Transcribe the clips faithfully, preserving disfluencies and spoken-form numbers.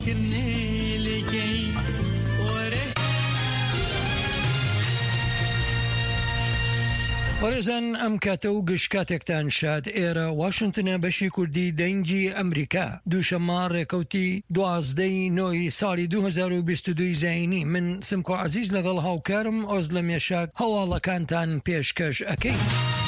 وەرزان ئەم کاتە و گشت کاتێکتان شاد ئێرە واشنگتنە بەشی کوردی دەنگی ئەمریکا دووشەممە ڕێکەوتی دوازدەی نۆی ساڵی دوو هەزار و بیست و دوو زاینی من سمکۆ عەزیز لەگەڵ هاوکارم ئۆزلە مێشاک هەواڵەکانتان پێشکەش ئەکەین.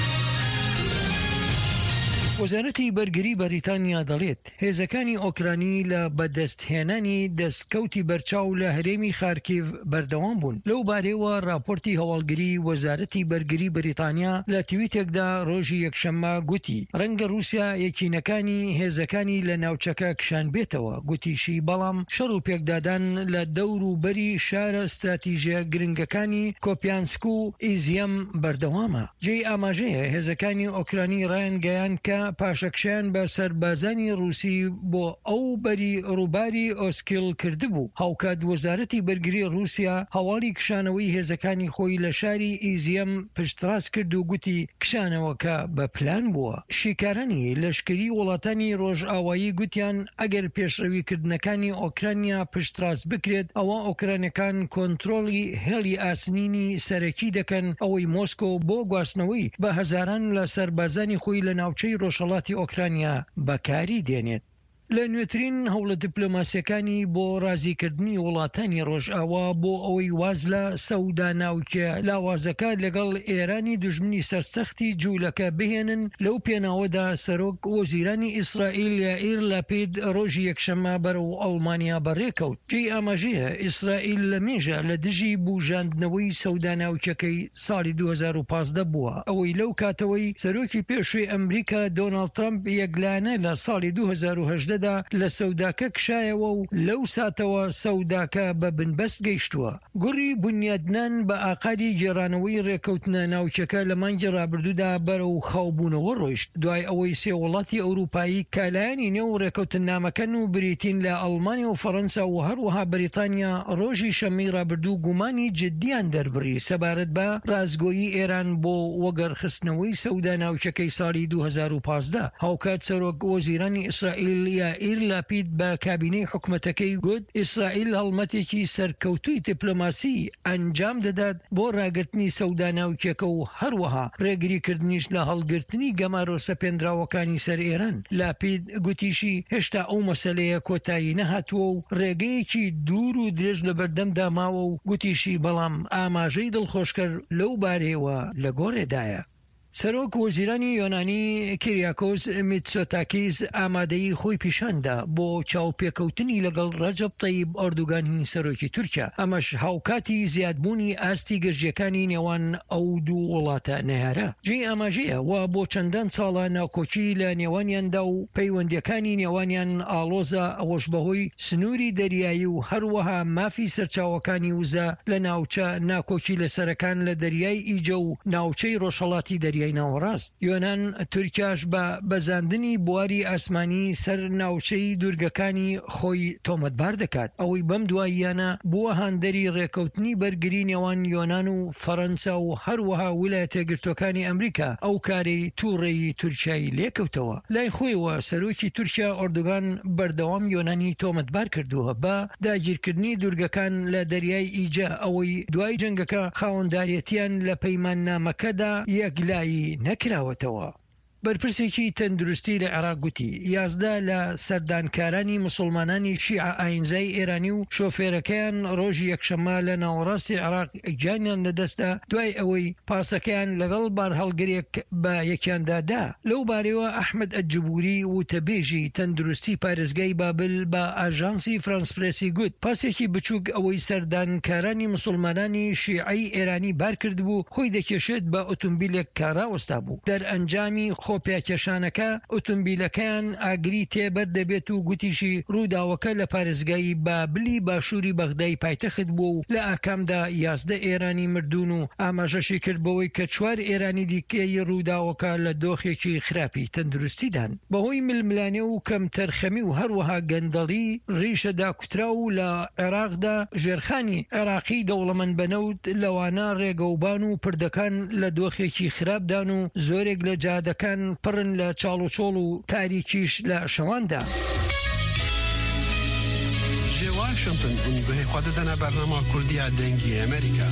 وەزارەتی بەرگری بەریتانیا دەڵێت هێزەکانی ئۆکرانی لە بەدەستهێنانی دەستکەوتی بەرچاو لە هەرێمی خارکیڤ بەردەوام بوون. لەو بارەیەوە راپۆرتی هەواڵگری وەزارەتی بەرگری بەریتانیا لە تویتێکدا ڕۆژی یەکشەممە گوتی ڕەنگە رووسیا یەکینەکانی هێزەکانی لە ناوچەکە کشان بێتەوە. گوتیشی بەڵام شەڕ و پێکدادان لە دەور و بەری شارە استراتیژیە گرنگەکانی کۆپیانسک و ئیزیم بەردەوامە. جێی ئاماژەیە هێزەکانی ئۆکرانی ڕایانگەیان کە پاشەکشیان بە سەربازانی رووسی بۆ ئەو بەری ڕووباری ئۆسکیل کردبوو. هاوکات وەزارەتی بەرگری رووسیا هەواڵی کشانەوەی هێزەکانی خۆی لە شاری ئیزیم پشتڕاست کرد و گوتی کشانەوەکە بە پلان بووە. شیکارانی لەشکری وڵاتانی ڕۆژئاوایی گوتیان ئەگەر پێشڕەویکردنەکانی ئۆکرانیا پشتڕاست بکرێت ئەوە ئۆکرانەکان کۆنتڕۆڵی هێڵی ئاسنینی سەرەکی دەکەن ئەوەی مۆسکۆ بۆ گواستنەوەی بە هەزاران لە سەربازانی خۆی لە ناوچەی ڕۆژهەڵاتی ئۆکرانیا بەکاری دێنێت. لە نوێترین هەوڵە دیپلۆماسیەکانی بۆ رازیکردنی وڵاتانی ڕۆژئاوا بۆ ئەوەی واز لە سەودا ناوچە لاوازەکە لەگەڵ ئێرانی دوژمنی سەرسەختی جوولەکە بهێنن لەو پێناوەدا سەرۆک وەزیرانی ئیسرائیل یائیر لاپید ڕۆژی یەکشەممە بەرەو ئەڵمانیا بەڕێکەوت. جێی ئاماژەیە ئیسرائیل لە مێژە لە دژی بوژاندنەوەی سەودا ناوچەکەی ساڵی دوو هەزار و پانزدە بووە. ئەوەی لەو کاتەوەی سەرۆکی پێشووی ئەمریکا دۆناڵد ترامپ یەکلانە لە ساڵی دوو هەزار و هەژدە لە سەوداکە کشایەوە و لەو ساتەوە سەوداکە بە بنبەست گەیشتووە. گوڕی بنیادنان بە ئاقاری گێڕانەوەی ڕێکەوتنە ناوچەکە لە مانگی ڕابردوودا بەرەو خاوبوونەوە ڕۆیشت دوای ئەوەی سێ وڵاتی ئەوروپایی کالایانی نێو ڕێکەوتن نامەکەن و بریتین لە ئەڵمانیا و فەڕەنسا و هەروەها بریتانیا ڕۆژی شەمەی ڕابردوو گومانی جددیان دەربڕی سەبارەت بە ڕازگۆیی ئێران بۆ وەگەڕخستنەوەی سەودا ناوچەکەی ساڵی دوو هەزار و پانزدە. هاوکات سەرۆک وەزیرانی ئیسرائیل یائیر لاپید بە کابینەی حکومەتەکەی گوت ئیسرائیل هەڵمەتێکی سەرکەوتووی دیپلۆماسی ئەنجام دەدات بۆ ڕاگررتنی سەودا ناوچەکە و هەروەها ڕێگریکردنیش لە هەڵگرتنی گەمارۆ سەپێنراوەکانی سەر ئێران. لاپید گوتیشی هێشتا ئەو مەسەلەیە کۆتایی نەهاتووە و ڕێگەیەکی دوور و درێژ لە بەردەمدا ماوە و گوتیشی بەڵام ئاماژەی دڵخۆشکەر لەو بارەیەوە لە گۆڕێدایە. سەرۆک وەزیرانی یۆنانی کیریاکۆس میتسۆتاکیس ئامادەی خۆی پیشاندا بۆ چاوپێکەوتنی لەگەڵ ڕەجەب تەیب ئەردوگانی سەرۆکی تورکیا. ئەمەش هاوکاتی زیادبوونی ئاستی گەژیەکانی نێوان ئەو دوو وڵاتە نەیارە. جێی ئاماژەیە وا بۆ چەندان ساڵە ناوکۆچی لە نێوانیاندا و پەیوەندیەکانی نێوانیان ئاڵۆزە ئەوەش بەهۆی سنووری دەریایی و هەروەها مافی سەرچاوەکانی وزە لە ناوچە ناکۆچی لەسەرەکان لە دەریای ئیجە و ناوچەی ڕۆژهەڵاتی دەریای ناوەڕاست. یۆنان تورکیاش بە بەزاندنی بواری ئاسمانی سەر ناوچەی دوورگەکانی خۆی تۆمەتبار دەکات. ئەوەی بەم دواییانە بووە هاندەری ڕێکەوتنی بەرگری نێوان یۆنان و فەڕەنسا و هەروەها ویلایەتە یەکگرتووەکانی ئەمریکا ئەو کارەی تووڕێی تورکیای لێکەوتەوە. لای خۆیەوە سەرۆکی تورکیا ئەردوگان بەردەوام یۆنانی تۆمەتبار کردووە بە داگیرکردنی دوورگەکان لە دەریای ئیجە ئەوەی دوای جەنگەکە خاوەنداریەتیان لە پەیماننامەکەدا یەکلایی نەکراوەتەوە. بەرپرسێکی تەندروستی لە عێراق گوتی یازدە لە سەردانکارانی مسلمانانی شیعە ئاینزای ئێرانی و شۆفێرەکەیان ڕۆژی یەکشەممە لە ناوەڕاستی عێراق گیانیان لەدەستدا دوای ئەوەی پاسەکەیان لەگەڵ بارهەڵگرێک بە یەکیاندادا. لەو بارەوە ئەحمەد ئەجبوری وتەبێژی تەندروستی پارێزگای بابل بە ئاژانسی فرانسپرێسی گوت پاسێکی بچووک ئەوەی سەردانکارانی مسلمانانی شیعەی ئێرانی بار کردبوو خۆی دەکێشێت بە ئۆتۆمبیلێک کاراوەستا بوو. دەرئەنجامی خۆپیاکێشانەکە ئۆتۆمبیلەکەیان ئاگری تێبەر دەبێت و گوتیشی ڕووداوەکە لە پارێزگایی بابلی باشووری بەغدای پایتەخت بوو و لە ئاکامدا یازدە ئێرانی مردوون و ئاماژەشی کرد بەوەی کە چوار ئێرانی دیکەی ڕووداوەکە لە دۆخێکی خراپی تەندروستیدان. بەهۆی ململانێ و کەم تەرخەمی و هەروەها گەندەڵی ڕیشەدا کوترا و لە عێراقدا ژێرخانی عێراقی دەوڵەمەند بەنەوت لەوانە ڕێگەوبان و پردەکان لە دۆخێکی خراپدان و زۆرێک لە جادەکان پڕن لە چاڵ و چۆڵ و تاریکیش لە شەواندا. واشنطن به خودتنا برنامه کردی دنگی امریکا.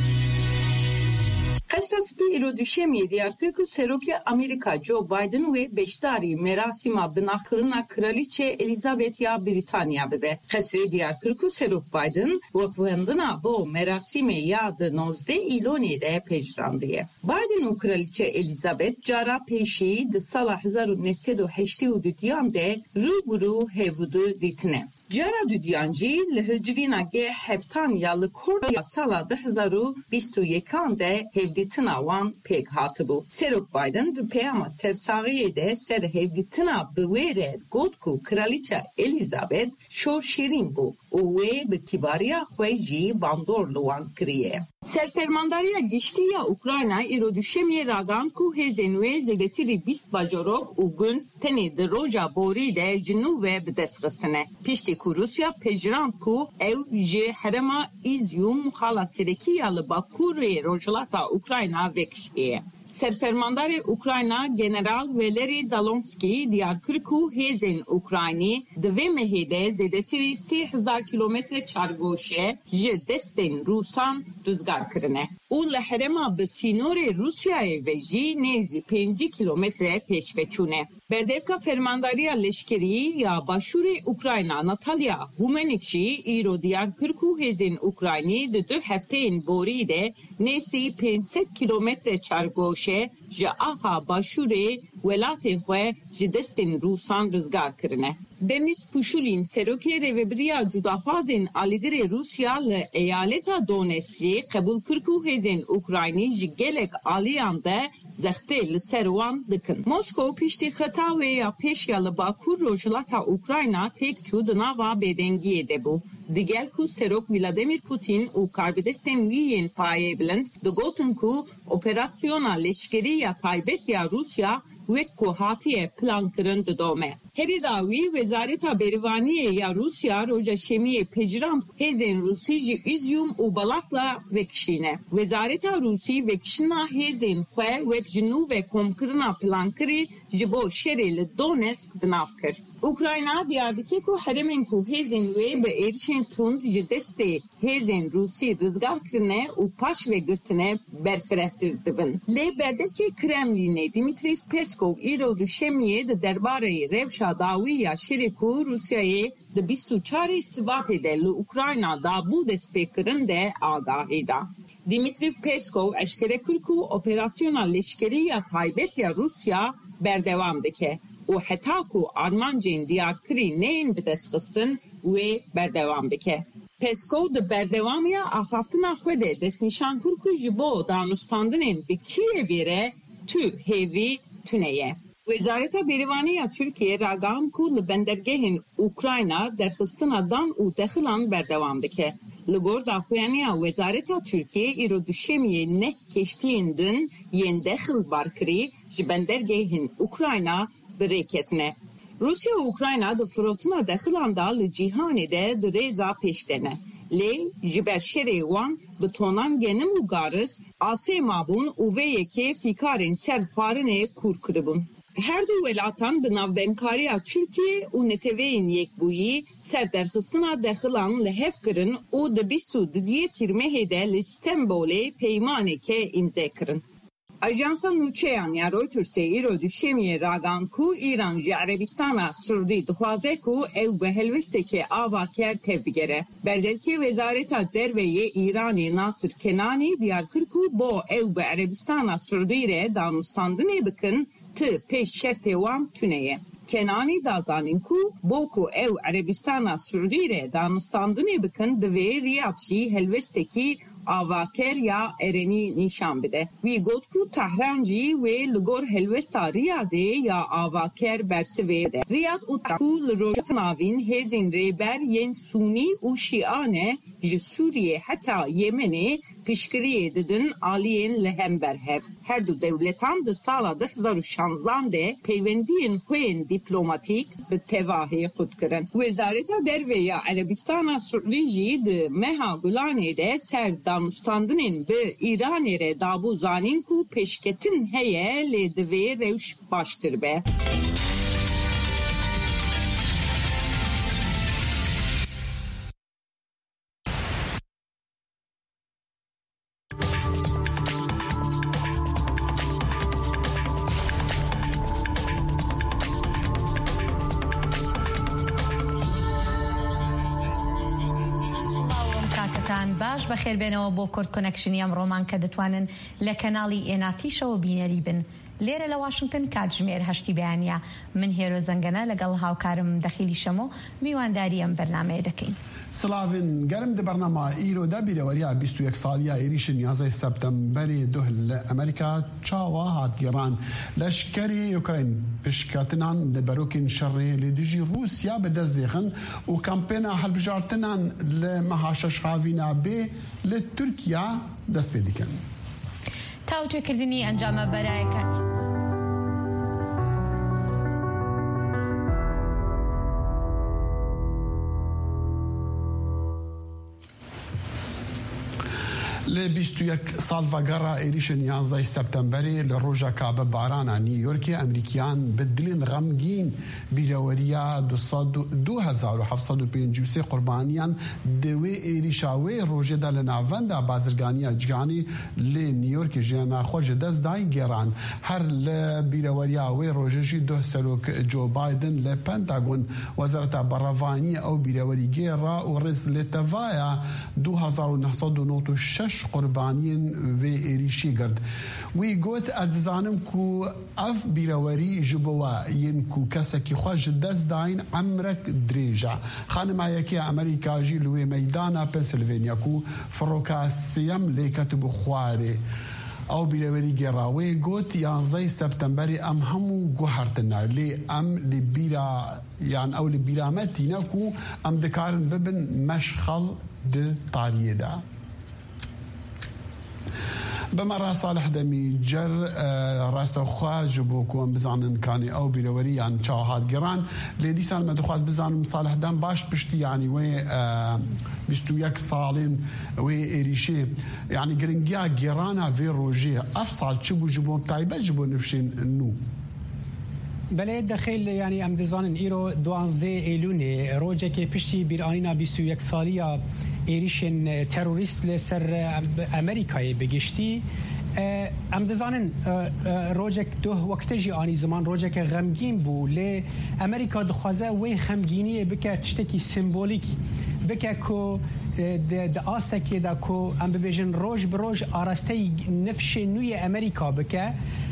Esas bir irodüşemiye diyar kırkı seroki Amerika Joe Biden ve beştari merasima bınakırına kraliçe Elizabeth ya Britanya bebe. Kesri diyar kırkı serok Biden vakfındına bu merasime ya da nozde iloni de pejrandiye. Biden u kraliçe Elizabeth cara peşi de sala hezar nesedo heşti u düdyan de ruburu hevudu ditne. Cara düdyancı lehcivina ge heftan yalı korya sala da hezaru bistu yekan de hevditina wan pek hatıbu. Serok Biden de peyama sersagiye de ser hevditina bewere gotku kraliçe Elizabeth şor şirin bu. Uwe be kibariya xweji bandorluwan kriye. Serfermandariya geçti ya Ukrayna iro düşemiye ragan ku hezenwe zeletiri bist bajorok ugun teni de roja bori de cinu ve bedesgistine. Pişti ku Rusya pejrant ku ev je herema izyum hala sereki yalı bakur ve rojlata Ukrayna vekşiye. Serfermandari Ukrayna General Valeri Zalonski diyar kırku hezen Ukrayni dve mehede zedetiri sih hezar kilometre çargoşe je desten Rusan rızgar kırne. U leherema be sinore Rusya'ya ve ji nezi penci kilometre peşveçune. Berdevka fermandariya leşkeri ya başuri Ukrayna Natalya Humenikçi iro diyar kırku hezen Ukrayni de dö hefteyin bori de nezi penset kilometre çargoşe je aha başuri velate xwe ji destin Rusan rızgar kırne. Deniz Puşulin seroke revebriya cudaxwazên aligirê Rusya li eyaleta Donetsk'ê qebul kırku hêzên Ukraynî ji gelek aliyan de zextê li ser wan dikin. Moskov piştî xeta wê ya pêş ya li Bakur rojhilata Ukrayna têk çû di nava bêdengiyê de bû. Digel ku serok Vladimir Putin û karbidestên wî yên payê bilind digotin ku operasyona leşkerî ya taybet ya Rusya wek ku hatiye plan kirin didome. Herî da wî Wezareta Berîvaniyê ya Rusya roja şemiyê pejirand hêzên Rusî ji Izyum û Balakla vekişîne. Wezareta Rusî vekişina hêzên xwe wek ji nû ve komkirina plankirî ji bo şerê li Donetsk binav kir. Ukrayna diyar dike ku heremên ku hêzên wê bi êrişên tund ji destê hêzên Rusî rızgar kirine û paş vegirtine berfirehtir dibin. Lê berdevkê Kremlînê Dimitriy Peskov îro di şemiyê di derbareyê rewşa dawî ya şerê ku Rusyayê di bîst û çarê Sivatê de li Ukrayna dabû destpêkirin de agahî da. Dimitriy Peskov eşkere kir ku operasyona leşkerî ya taybet ya Rusya berdevam dike. û heta ku armancên diyarkirî neyên bidestxistin wê berdevam bike. Peskov di berdewamiya axaftina xwe de destnîşan kir ku ji bo danûstandinên bi Kiyevê re tû hêvî tuneye. Wezareta Berîvaniya Türkiye ragam ku li bendergehên Ukrayna derxistina dan û dexilan berdevam dike. Li gor daxuyaniya Wezareta Türkiye îro duşemiyê neh keştiyên din yên dexil barkirî ji bendergehên Ukrayna birêketine. Rusya û Ukrayna di firotina dexilan da li cîhanê de di rêza pêşdene. Lê ji ber şerê wan bi tonan genim û garis asê mabûn û vê yekê fîkarên ser xwarinê kûr kiribûn. Her du welatan bi navbemkariya Türkiye û neteweyên yekbûyî ser derxistina dexilan li hev kirin û di bîst û duyê tîrmehê de li Stenbolê peymaneke imze kirin. Ajansa Nuçeyan ya Reuters'e îro duşemiyê ragan ku İran ji Erebistana Sûdî dixwaze ku ew bi helwestekê ava ker tev bigere. Berdevkê Wezareta Derveyê İranê Nasir Kenanî diyar kir ku bo ew bi Erebistana Sûdî re danûstandinê bikin ti pêş şertê wan tuneye. Kenanî dazanîn ku bo ku ew Erebistana Sûdî re danûstandinê bikin divê Riyad jî helwestekî avaker ya erenî nîşan bide. Wî got ku Tehran jî wê li gor helwesta Riyadê ya avaker bersivê de. Riyad û ku li rojata navîn hêzên rêber yên Sunî û Şîane ji Sûriye heta Yemenê pişkiriyê didin aliyên li hember hev. Her du devletan di sala di hezar û şanzdan de peywendiyên xwên dîplomatîk bi tevahê xud kirin. Wezareta Derve ya Erebistana Sûdî jî di meha Gulanê de ser danûstandinên bi İranê re dabû zanîn ku pêşketin heye lê divê rewş baştir be. سەراتان باش بەخێربێنەوە بۆ کورد کۆنەکشنی ئەم ڕۆمان کە دەتوانن لە کەناڵی ئێناتیشەوە بینەری بن. لێرە لە واشنگتن کاتژمێر هەشتی بەیانیە من هێرۆ زەنگەنە لەگەڵ هاوکارم دەخیلی شەمۆ میوانداری ئەم بەرنامەیە دەکەین. سلاوین گەرم دە بەرنامە ئیرۆدا بیرەوەریە بیست و یەک ساڵیە عێریشی نیازەی سەپتەمبەری دوه لە ئەمریکا چاوە هاتگێڕان لەشکەری یوکرین پشکەتنان لە بەرۆکین شەڕێ لە دژی رووسیا بەدەست دێخن و کامپێنە هەڵبژارتنان لە مەهاشەش هاوینا بێ لە تورکیا دەست پێ دیکەن. تاوتوێکردنی ئەنجامە بەرایەکەت لە بیست و یەک ساڵ ڤەگەڕا عێریشە نیازەی سەپتەمبەرێ لە ڕۆژەکە بە بارانە نیویۆرکی ئەمریکیان بدلین غەمگین بیرەوەریە دو هەزار و حەڤت سەد و پێنجی و سێ قوربانیان دەوێ عێریشاوەی ڕۆژێدا لە ناوەندا بازرگانیە جیهانی لێ نیویۆرکی ژیانە خۆشە دەستدای گێڕان هەر لە بیرەوەریاوەی ڕۆژەژی دۆ سەرۆک جۆ بایدن لە پەنتاگۆن وەزارەتە بەڕەوانی ئەو بیرەوەری گێڕا و ڕێز لێ تەڤایە دو هەزار و نۆ سەد و نۆ و شەش قوربانیان وێ عێریشی گرت. وی گوت ئەدزانم کو ئەف بیرەوەری ji بۆوە یەن کو کەسێکی خۆش دەست داین ئەمرەک درێژە. خانمایەکی ئەمریکاژی لوێ مەیدانە پەنسیلڤێنیا کو فڕۆکاسیەم لێکەت بۆ خوارێ. ئەو بیرەوەری گێڕاوەی گوت یانزەی سەپتەمبەری ئەم هەموو گوهارتنە لێ ئەم لە بیرا یان ئەو لە بیرامەتی نەکو ئەم دەکارن ببن مەشخەڵ د تاریەدا. بەمەڕا ساڵح دەمیجەر ڕاستەوخوا ji بۆ کوم بزانن کانی ئەو بیرەوەریان چاو هاتگەڕان لێ دیسان مە دەخواست بزانم ساڵحدان باش پشتی یانی وێ بیست و یەک ساڵین وێ عێریشێ یعنی گرنگیا گێڕانە vê ڕۆژێ ئەف ساڵ چ بوو ji بۆ تایبەت ji بۆ نوشتێن نو. بەڵێ دەخیل ینی ئەم دەزانن ئیرۆ دوانزدە ئێلونێ ڕۆژێکی پشتی بیرانینا بیست و یەک ساڵیە عێریشên تەروریست لەسەر ئەمریکایê بگشتی ئەم دەزانن ڕۆژێک دوه وەکتەژی ئانی زمان ڕۆژێکە غەمگین بوو لێ ئەمریکا دخوازە وێ خەمگینیە بکە تشتێکی سیمبۆلیک بکە کۆ د ئاستەکێدا کۆ ئەم ببێژن ڕۆژ بڕۆژ ئاراستەی نفشێ نوێ ئەمریکا بکە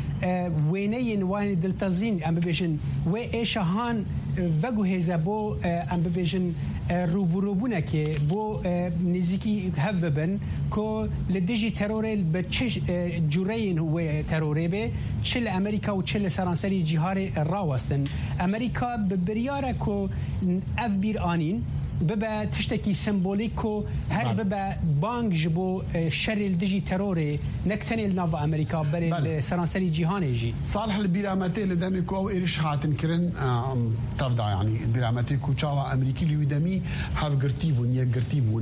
وێنەیەن وانی دڵتەزین ئەم ببێژن وێ ئێشەهان vەگوهێزە بۆ ئەم ببێژن ڕووبوروبوونەکێ بۆ نزیکی هەف ببن کۆ لە دژی تەرۆرێ بە چ جوورەیەن وێ تەرۆرێ بێ چ لە ئەمریکا و چ لە سەرانسەری جیهارێ ڕاوەستن. ئەمریکا ببریارە کۆ ئەف بیرئانین ببە تشتێکی سمبۆلیک و هەر ببە بانگ ji بۆ شەری دژی تەرۆرێ نەکتەنێ ناو ئەمریکا بەرێ لە سەرانسەری جیهانێژی. ساڵح لە بیرامەتێ لە دەمی کو ئەو عێریش هاتنکردن تەفدا یعنی بیرامەتی کوچاوە ئەمریکی لیوی دەمی هەفگرتی بوون یەکگرتی بوون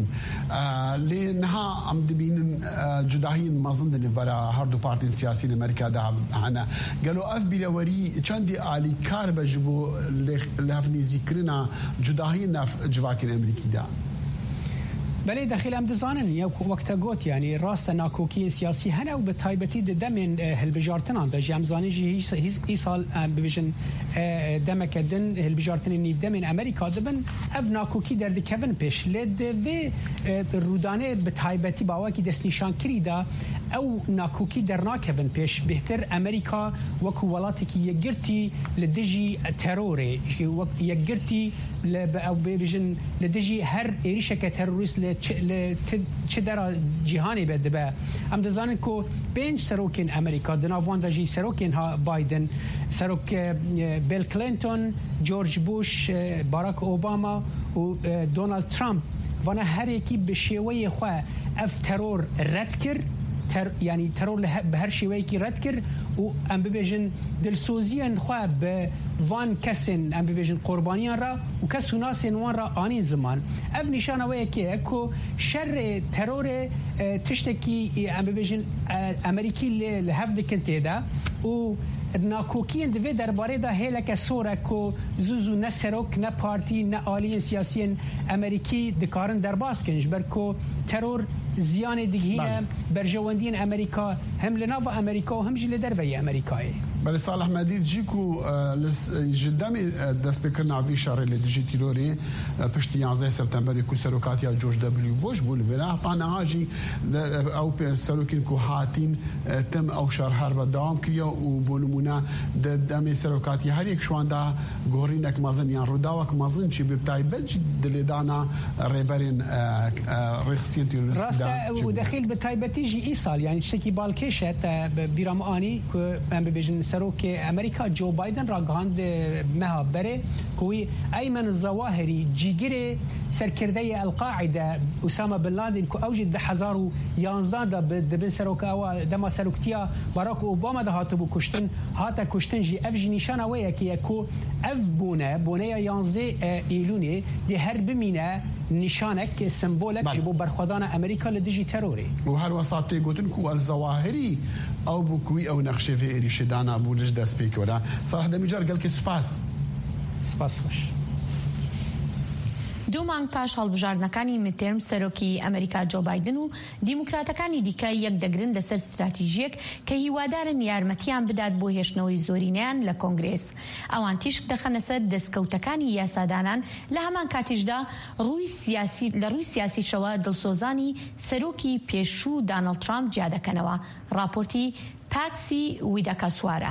لێ نها ئەم دەبینن جوداهین مەزن دەبەرە هەردوو پارتین سیاسین ئەمریکادا هەنە گەلۆ ئەف بیرەوەری چەندی ئالیکار بە ji بۆ لە هەفنێزیکردنا جوداهی ناف جواکی ئەمریکی دا. بەڵێ دەخیل ئەم دەزانن یا وەکتە گوت ینی ڕاستە ناکۆکیین سیاسی هەنە و بە تایبەتی دەمێن هەلبژارتنان دەژی ئەمزانیژی هی ساڵ ببێژن دەمەکە دن هەلبژارتنی نیودەمێن ئەمریکا دەبن ئەف ناکۆکی دەردەکەون پێش لێ دەوێ ڕوودانێ بە تایبەتی باواکی دەستنیشانکریدا ئەو ناکۆکی دەرناکەون پێش بهتر ئەمریکا وەکو وڵاتێکی یەکگرتی لە دژی تەرۆرێ یەکگرتی ئەو بێژن لە دژی هەر عێریشێکە تەروریست لە چ دەرا جیهانی بێت دەبە. ئەم دەزانن کۆ پێنج سەرۆکین ئەمریکا دناوان دەژی سەرۆکین ها بایدن سەرۆک بیل کلینتۆن جۆرج بوش باراک ئۆباما و دۆنالد ترامپ وانە هەرێکی بە شێوەیە خوا ئەف تەرۆر ڕەت کرد ینی تەرۆر بە هەر شێوەیەکی ڕەت کرد و ئەم ببێژن دلسۆزیان خوا بە وان کەسن ئەم ببێژن قوربانیان را و کەس و ناسێن وان را ئانی زمان ئەف نیشانەوەیەکەیە کۆ شەڕێ تەرۆرێ تشتێکی ئەم ببێژن ئەمریکی لە هەف دکن تێدا و ناکۆکیین divê derbarê da hêleke sorek ku zû ne serok ne partî ne aliyên siyasiyên Amerîkî dikarin derbas kirin ji ber ku teror ziyanê digihîne berjewendiyên Amerîka hem li nava Amerîka û hem jî li derveyê Amerîkayê. بله صالح مدیر جیکو جدامی دست بکرنا وی شهر لدیجی تیروری پشتی یازده سپتامبر کو سروکاتیا جورج دبلیو بوش بول ونا طانا هاجی او سروکین کو هاتین تم او شهر هرب دوام کریا و بولمونا دمی سروکاتیا هر یک شواندا گورینک مازن یان روداوک مازن چی بتای بج دلیدانا ریبرین رخصین تیروری راسته و دخیل بتایبتی جی ایسال یعنی شکی بالکشت بیرام آنی که من ببیجن سروک امریکا جو بايدن راگهاند مها بره كوي ايمن الظواهري جيجري سركردي القاعده اسامه بن لادن كو اوجد بحزارو يانزدا دبن سروك او دما سروكتيا باراك اوباما ده هاتبو كشتن هاتا كشتن جي اف جي نشانه ويا كيكو اف بونا بونيا يانزدي ايلوني دي هرب مينا نشانك سمبولك جبو برخدان امريكا لديجي تروري وهر وساطي قلتن كو الظواهري او بكوي او نقشه في اريشدانا بولج دا سبيك ولا صراحه دمجار قال كي سباس سپاس خوش. دو مانگ پاش هەڵبژاردنەکانی میدتێرم سەرۆکی ئەمریکا جۆ بایدن و دیموکراتەکانی دیکە یەک دەگرن لەسەر ستراتیژیەک کە هیوادارن یارمەتیان بدات بۆ هێشتنەوەی زۆرینەیان لە کۆنگرێس. ئەوان تیشک دەخەنە سەر دەستکەوتەکانی یاسادانان لە هەمان کاتیشدا لە ڕووی سیاسیشەوە دڵسۆزانی سەرۆکی پێشوو دانەڵد ترامپ جیا دەکەنەوە. راپۆرتی پاتسی ویداکاسوارە.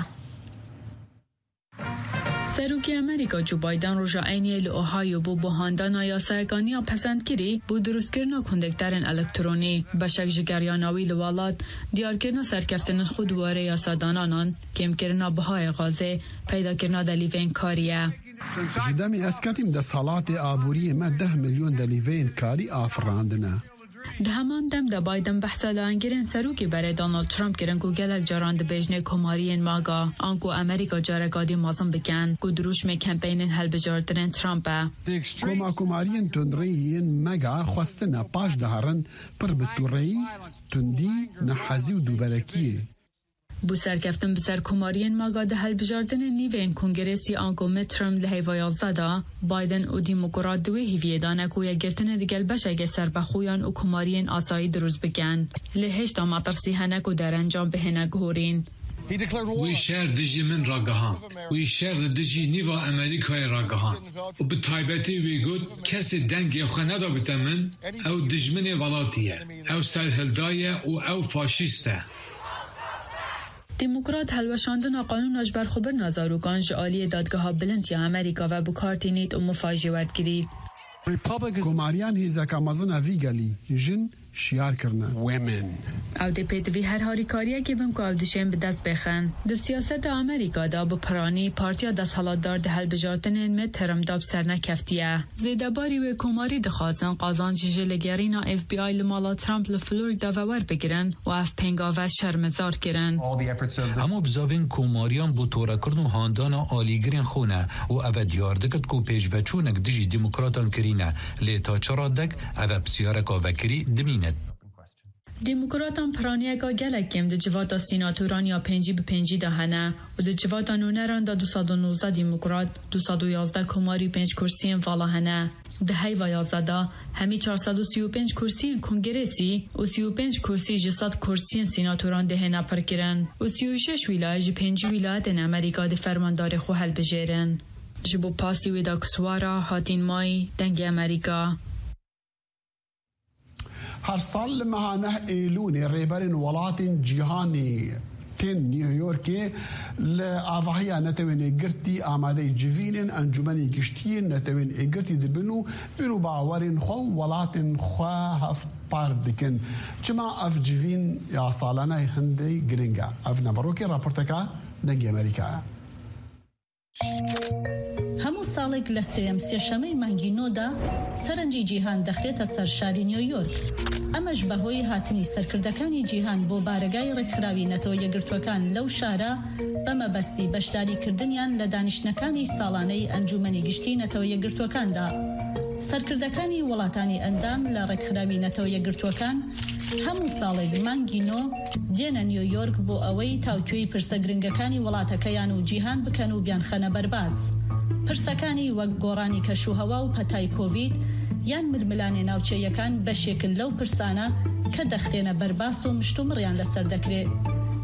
سەرۆکی ئەمریکا جو بایدن ڕۆژە عینیە لە ئۆهایۆ بۆ بۆهاندانا یاسایەکانیان پەسەندکردی بۆ دروستکردنا کۆندێکدارن ئەلکترۆنی بەشێک ji گەریاناوی لە وڵات دیارکردنا سەرکەفتنە خۆ دووارە یاسادانانان کێمکردنا بەهای غازێ پەیداکردنا دەلیڤێن کاریە. ji demê ez ketîm de salatê aboriyê me deh milyon delîveyên karî afirandine. Di heman dem de Biden behsa langirên serokê berê Donald Trump kirin ku gelek caran dibêjne komariyên maga an ku Amerîka carekadî mezin bikin ku dirûjmê kempênên helbijartinên Trump e. Koma komariyên tundreyên mega xwestine paş diherin pir bi tûreyî, tundî, nehezî û dûberekiyê. بو سرکفتن بسر کمارین ماگا ده هلبجاردن نیوین کنگرسی آنکو مترم لحیو یازده دا بایدن و دیموکرات دوی هیویه دانک و یگرتن دیگل بشه سر بخویان و کمارین آسایی دروز بگن لحشت مطرسی هنک و در انجام به هنک هورین. وی شهر دجی من راگهان وی شهر دجی نیوا امریکای راگهان و به تایبتی وی گود کسی دنگی خانه دا بتمن او دجمن ولاتیه او سرهلدایه و او فاشیسته. دیموکرات هلوشاندن قانون اجبر خبر نازاروگان جعالی دادگاه بلند یا امریکا و بکارتینیت و مفاجوت گرید. کماریان هیزکا مزن ویگلی جن شیار کرنه. او دی پیتوی هر هاریکاریه که بم که او دشین به دست بخن. ده سیاست امریکا دا با پرانی پارتیا دست حالات دار ده هل بجارتنین مد ترم داب سر نکفتیه. زیده باری و کماری دخوازن قازان جیجلگرینا اف بی آی لمالا ترامپ لفلوریدا و ور بگیرن و اف پنگاوه شرمزار کرن. اما بزاوین کماریان بو تورا کرن و هاندانا آلیگرین خونه و او دیاردکت کو پیش و چونک دیجی دیموکراتان کرینه لیتا چرا دک او بسیارکا وکری دمینه. دیموکراتان پرانیه که گلک کم ده جواتا سیناتوران یا پنجی به پنجی دهنه و ده جواتا نونران ده دو ساد و نوزده دیموکرات دو ساد و یازده کماری پنج کرسین والا هنه. ده هی و یازده همی چهارصد و سی و پنج کرسین کنگرسی و سی و پنج کرسی جساد کرسین سیناتوران ده هنه پر کرن و سی و شش ویلای جی پنجی ولایت ان امریکا ده فرماندار خو هل بجیرن. جبو پاسی و داکسوارا هاتین مای دنگ امریکا. هر سال لمهانه ایلونی ریبرین ولاتین جیهانی تین نیویورکی لآوهیا نتوین اگرتی آماده جوینین انجمنی گشتین نتوین اگرتی دبنو بینو باورین خو ولاتین خواه هف پاردکن چما اف جوین یا سالانه هندی گرنگا اف نبروکی راپورتکا دنگی امریکا هەموو ساڵێک لە سێم سێشەمەی مانگی نۆدا سەرنجی جیهان دەخرێتە سەر شاری نیویۆرک. ئەمەش بەهۆی هاتنی سەرکردەکانی جیهان بۆ بارگای ڕێکخراوی نەتەوە یەکگرتوەکان لەو شارە بەمەبەستی بەشداریکردنیان لە دانیشتنەکانی ساڵانەی ئەنجومەنی گشتی نەتەوە یەکگرتوەکاندا. سەرکردەکانی وڵاتانی ئەندام لە ڕێکخراوی نەتەوە یەکگرتوەکان هەموو ساڵێک مانگی نۆ دێنە نیویۆرک بۆ ئەوەی تاوتوێی پرسە گرنگەکانی وڵاتەکەیان و جیهان بکەن و بیان خەنە بەرباز. پرسەکانی وەک گۆڕانی کەشوهەوا و پەتای کۆڤید یان ململانێ ناوچەیەکان بەشێکن لەو پرسانە کە دەخرێنە بەرباس و مشتومڕیان لەسەر دەکرێت.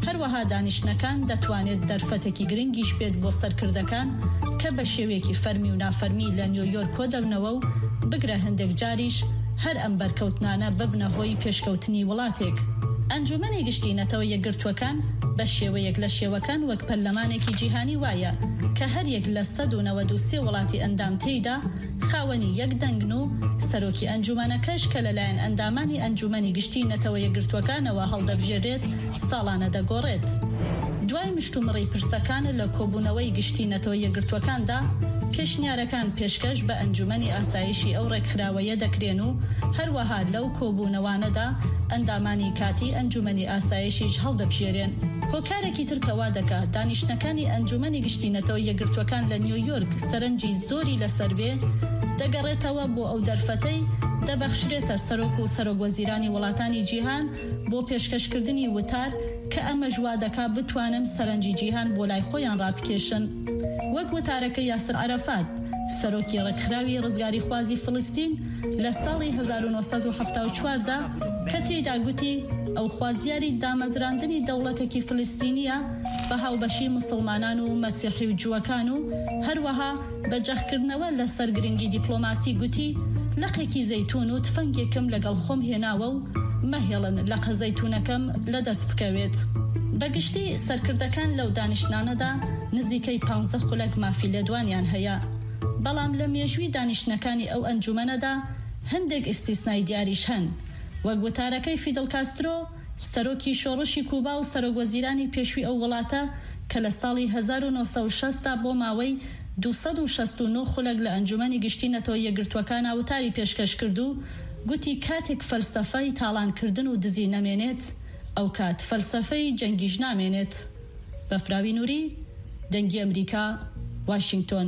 هەروەها دانیشتنەکان دەتوانێت دەرفەتێکی گرنگیش بێت بۆ سەرکردەکان کە بە شێوەیەکی فەرمی و نافەرمی لە نیویۆرک کۆدەبنەوە و بگرە هەندێک جاریش هەر ئەم بەرکەوتنانە ببنە هۆی پێشکەوتنی وڵاتێک. ئەنجومەنی گشتی نەتەوە یەکگرتووەکان بە شێوەیەک لە شێوەکان وەک پەرلەمانێکی جیهانی وایە کە هەر یەک لە سەد و نەوەد و سێ وڵاتی ئەندام تێیدا خاوەنی یەک دەنگن و سەرۆکی ئەنجومەنەکەش کە لەلایەن ئەندامانی ئەنجومەنی گشتی نەتەوە یەکگرتووەکانەوە هەڵدەبژێرێت ساڵانە دەگۆڕێت. دوای مشتومڕی پرسەکان لە کۆبوونەوەی گشتی نەتەوە یەکگرتووەکاندا پێشنیارەکان پێشکەش بە ئەنجومەنی ئاسایشی ئەو ڕێکخراوەیە دەکرێن و هەروەها لەو کۆبوونەوانەدا ئەندامانی کاتی ئەنجومەنی ئاسایشیش هەڵدەبژێرێن. هۆکارێکی ترکەوا دەکات دانیشتنەکانی ئەنجومەنی گشتی نەتەوە یەکگرتووەکان لە نیویۆرک سەرنجی زۆری لەسەر بێ دەگەڕێتەوە بۆ ئەو دەرفەتەی دەبەخشرێتە سەرۆک و سەرۆکوەزیرانی وڵاتانی جیهان بۆ پێشکەشکردنی وتار کە ئەمە ژوا دەکا بتوانن سەرنجی جیهان بۆ لای خۆیان ڕابکێشن. وەک وتارەکە یاسر عەرەفات سەرۆکی ڕێکخراوی ڕزگاری خوازی فلستین لە ساڵی هەزار و نۆسەد و هەفتاد و چواردا کە تێیدا گوتی ئەو خوازیاری دامەزراندنی دەوڵەتێکی فلستینیە بە هاوبەشی موسڵمانان و مەسیحی و جووەکان و هەروەها بە جەخکردنەوە لە سەرگرنگی دیپلۆماسی گوتی لەقێکی زەیتون و تفەنگێکم لەگەڵ خۆم هێناوە و مەهێڵن لە قەزەیتونەکەم لە دەست بکەوێت. بەگشتی سەرکردەکان لەو دانیشتانەدا نزیکەی پانزە خولەک مافی لە دوانیان هەیە، بەڵام لە مێژووی دانیشتنەکانی ئەو ئەنجومەنەدا هەندێک ئیستیسنای دیاریش هەن، وەک وتارەکەی فیدل کاسترۆ سەرۆکی شۆڕشی کوبا و سەرۆکوەزیرانی پێشووی ئەو وڵاتە کە لە ساڵی هەزار و نۆسەد و شەست بۆ ماوەی دووسەد و شەست و نۆ خولەک لە ئەنجومەنی گشتی نەتەوە یەکگرتووەکان وتاری پێشکەش کرد و گوتی کاتێک فەلسەفەی تاڵانکردن و دزی نەمێنێت ئەو کات فەلسەفەی جەنگیش نامێنێت. بەفراوی نووری، دەنگی ئەمریکا، واشنگتۆن.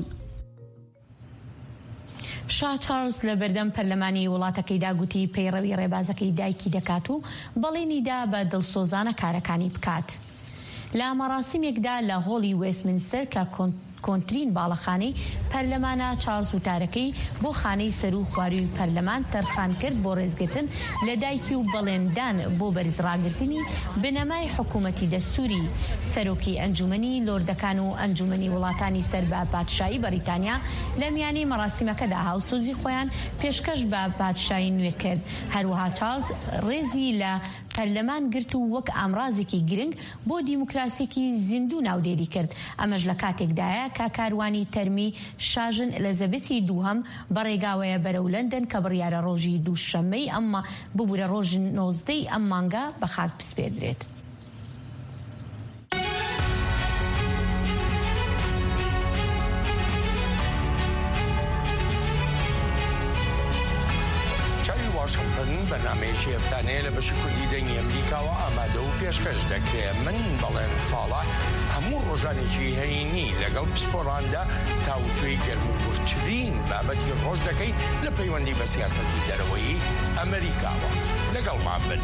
شا چارلز لە بەردەم پەرلەمانی وڵاتەکەیدا گوتی پەیڕەوی ڕێبازەکەی دایکی دەکات و بەڵێنیدا بە دڵسۆزانە کارەکانی بکات. لە مەراسیمێکدا لە هۆڵی وێستمینستەر کە کۆنترین باڵەخانەی پەرلەمانە چارلز وتارەکەی بۆ خانەی سەر و خواروی پەرلەمان تەرخان کرد بۆ ڕێزگرتن لە دایکی و بەڵێندان بۆ بەرزڕاگرتنی بنەمای حکوومەتی دەستوری. سەرۆکی ئەنجومەنی لۆردەکان و ئەنجومەنی وڵاتانی سەر بە پادشایی بەریتانیا لە میانی مەراسیمەکەدا هاوسۆزی خۆیان پێشکەش بە پادشایی نوێ کرد. هەروەها چارلز ڕێزی لە پەرلەمان گرت و وەک ئامڕازێکی گرنگ بۆ دیموکراسیێکی زیندوو ناودێری کرد. ئەمەش لە کاتێکدایە کە کاروانی تەرمی شاژن ئەلیزابێتی دووهەم بەڕێگاوەیە بەرەو لەندەن کە بڕیارە ڕۆژی دووشەممەی ئەمما ببوورە ڕۆژی نۆزدەی ئەم مانگە بە خاک بسپێدرێت. بەنامەیەکی ئەفتانەیە لە بەشی کوردی دەنگی ئەمریکاوە ئامادە و پێشکەش دەکرێت. من بەڵێن ساڵە هەموو ڕۆژانێکی هەینی لەگەڵ پسپۆڕاندا تاوتوێی گەرموگورترین بابەتی ڕۆژ دەکەی لە پەیوەندی بە سیاسەتی دەرەوەیی ئەمریکاوە. لەگەڵمان بن.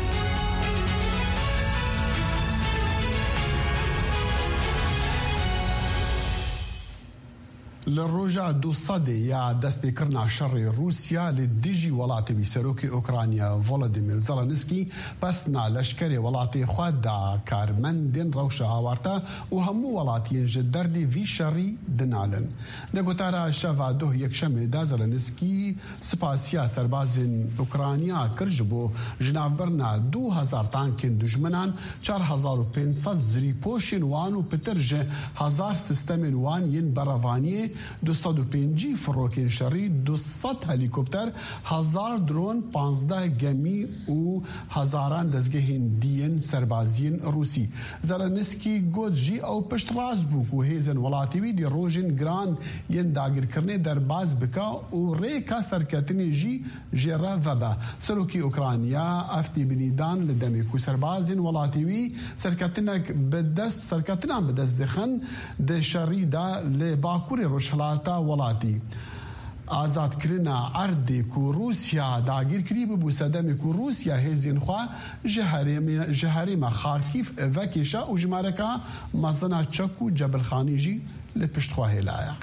لە ڕۆژە دووسەدێ یا دەستپێکردنا شەڕی رووسیا لە دژی وڵاتەوی سەرۆکی ئۆکرانیا ڤۆڵۆدیمیر زەلەنسکی پەسنا لەشکرێ وڵاتی خوادا کارمەندێن ڕەوشە هاوارتە و هەموو وڵاتیان ji دەردی vî şerî dinalin. Negotara şeva doh yekşemêda Zelenskî spasiya serbazên Ukrayna kir ji bo ji navberna du hezar tankên dijminan çar hezar û pênc sed zirîpoşên wan û pitir ji hezar sistemên wan yên berevaniyê du sed û pêncî firokên şerî du sed helîkopter hezar dron panzdeh gemî û hezaran dezgehên dîyên serbaziyên Rûsî. Zelenskî got jî ew pişt rast bû ku hêzên welatî wî di rojên giran yên dagirkirinê derbas bika û rêka serketinê jî jê re vebe. Serokê Ukrayna ev têbînîdan li demê ku serbazên welatî wî serketinek bi dest serketinan bi dest dixin di şerî de li bakurê rojhilata welatî. Azadkirina erdê ku Rûsya dagir kirî bû sedemê ku Rûsya hêzên xwe ji herêma Xarkîv vekêşa û ji mareka mezina Çek û Cebilxanî jî li piştxwe hêlaya.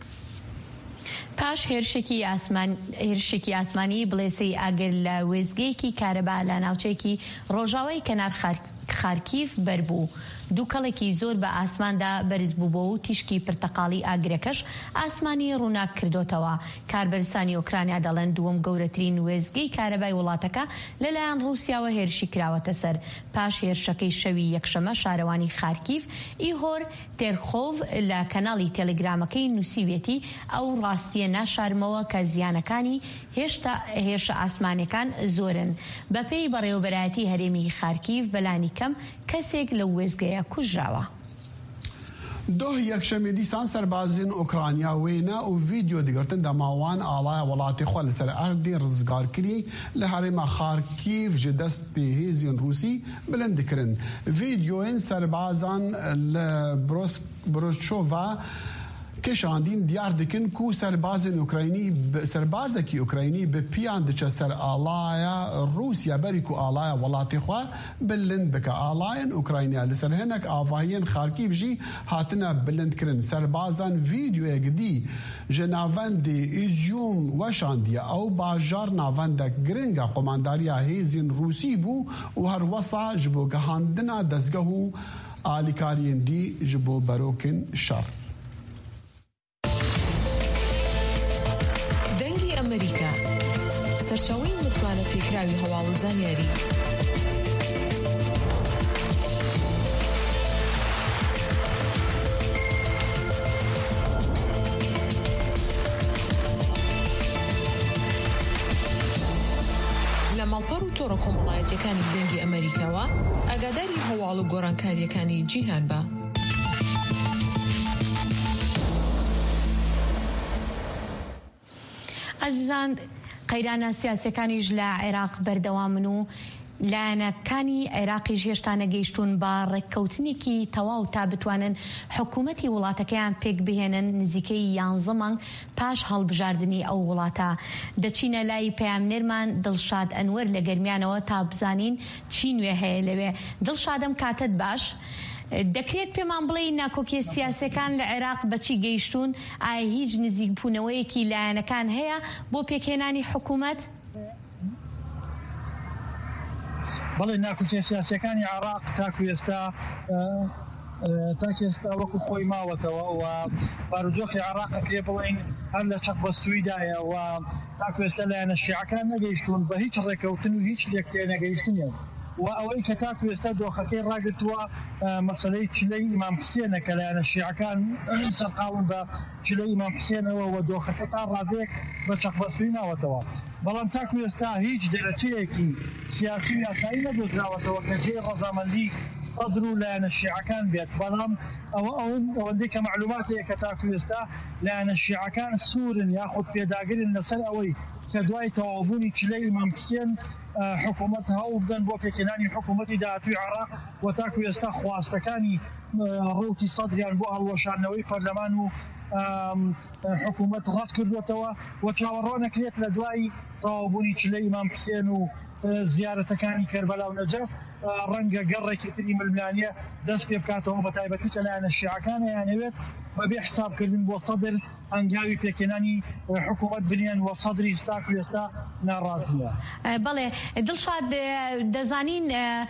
پاش هێرشێکی ئاسمانی بڵێسەی ئاگر لە وێزگەیەکی کارەبا لە ناوچەیەکی ڕۆژاوای کەنار خارکیف بەربوو. دووکەڵێکی زۆر بە ئاسماندا بەرز بوو بۆ و تیشکی پرتەقاڵی ئاگرەکەش ئاسمانی ڕووناک کردوتەوە. کاربەرسانی ئۆکرانیا دەڵێن دووەم گەورەترین وێستگەی کارەبای وڵاتەکە لەلایەن رووسیاوە هێرشی کراوەتە سەر. پاش هێرشەکەی شەوی یەکشەمە شارەوانی خارکیڤ ئیهۆر تێرخۆڤ لە کەناڵی تێلگرامەکەی نووسیوێتی ئەو ڕاستیە ناشارمەوە کە زیانەکانی هێشتا هێرشە ئاسمانەکان زۆرن. بەپێی بەڕێوەبەرایەتی هەرێمی خارکیڤ بەلانی کەم کەسێک لە وێستگەیە کوژراوە. دوه یەکشەمێ دیسان سەربازین ئۆکرانیا وێنە و ڤیدیۆ دەگرتن دەماوان ئاڵایە وڵاتی خۆ لەسەر ئەردی ڕزگارکردی لە هەرێما خارکیڤ ji destê hêziyên Rûsî bilind dikirin. Vîdyoyên serbazan li Brochova کشاندین دیار دکن کو سربازن اوکراینی سربازکی اوکراینی به پیان دچ سر آلایا روسیا بری کو آلایا ولاتی خو بلند بک آلاین اوکراینیا لسر هنک آواهین خارکیو جی هاتنا بلند کرن سربازان ویدیو اگدی جناوند ایزیون وشاندیا او باجار ناوند گرنگا قمانداریا هیزین روسی بو و هر وسا جبو گهاندنا دزگهو آلیکارین دی جبو بروکن شر. ئەمریکا سەرچاوەی متمانە پێکراوی هەواڵ و زانیاری لە ماڵپەڕ و تۆڕە کۆمەڵایەتیەکانی دەنگی ئەمریکاوە ئاگاداری هەواڵ و گۆڕانکاریەکانی جیهان بە. عزیزان قەیرانە سیاسیەکانیش لە عێراق بەردەوامن و لایەنەکانی عێراقیش هێشتا نەگەیشتون بە ڕێککەوتنێکی تەواو تا بتوانن حکوومەتی وڵاتەکەیان پێک بهێنن نزیکەی یانزە مانگ پاش هەڵبژاردننی ئەو وڵاتە. دەچینە لای پەیامنێرمان دڵشاد ئەنوەر لە گەرمیانەوە تا بزانین چی نوێ هەیە لەوێ. دڵشادەم کاتت باش. دەکرێت پێمان بڵێ ناکۆکیە سیاسەکان لە عێراق بەچی گەیشتون؟ ئایا هیچ نزیکبوونەوەیەکی لایەنەکان هەیە بۆ پێکهێنانی حکوومەت؟ بەڵێ ناکۆکیە سیاسەکانی عێراق تاکو ئێستا تاکو ئێستا وەکو خۆی ماوەتەوە و بارودۆخی عێراق پێ بڵێن هەر لە چەق بەستوویدایە و تاکو ئێستا لایەنە شیعەکان نەگەیشتون بە هیچ ڕێکەوتن و هیچ لێکتێ نەگەیشتنیە. و ئەوەی کە تاکو ئێستا دۆخەکەی ڕاگرتووە مەسەلەی چلەی ئیمام حسێنە کە لایەنە شیعەکان سەرقاون بە چلەی ئیمام حسێنەوە و دۆخەکە تا ڕادێک بە چەقبەستووی ناوەتەوە. بەڵام تاکو ئێستا هیچ دەرەچەیەکی سیاسی و یاسایی نەدۆزراوەتەوە کە جێی ڕەزامەندی سەدر و لایەنە شیعەکان بێت. بەڵام ئەوە ئەوەندەی کە معلوماتەیە کە تاکو ئێستا لایەنە شیعەکان سوورن یاخود پێداگرن لەسەر ئەوەی کە دوای تەواوبوونی چلەی ئیمام حسێن حکوومەت هەوڵ بدەن بۆ پێکهێنانی حکوومەتی داهاتووی عێراق و تاکو ئێستا خواستەکانی ڕوتی سەدریان بۆ هەڵوەشاندنەوەی پەرلەمان و حکوومەت ڕەت کردوێتەوە و چاوەڕۆ نەکرێت لە دوای تەواوبوونی چلەی ئیمام حسێن و زیارەتەکانی کەربەلا و نەجەف ڕەنگە گەڕێکی تری ململانیە دەست پێ بکاتەوە بە تایبەتی کە لایەنە شیعەکان یانەوێت بەبێ حسابکردن بۆ سەدر ئەنگاوی پێکهێنانی حکوومەت بنیان وە سەدری تاکو ئێستا ناڕازیە. بەڵێ دڵشاد دەزانین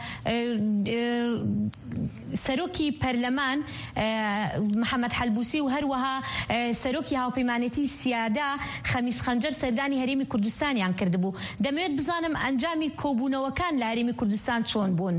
سەرۆکی پەرلەمان محەممەد حەلبوسی و هەروەها سەرۆکی هاوپەیمانێتی سیادا خەمیس خەنجەر سەردانی هەرێمی کوردستانیان کردبوو. دەمەوێت بزانم ئەنجامی کۆبوونەوەکان لە هەرێمی کوردستان چۆن بوون؟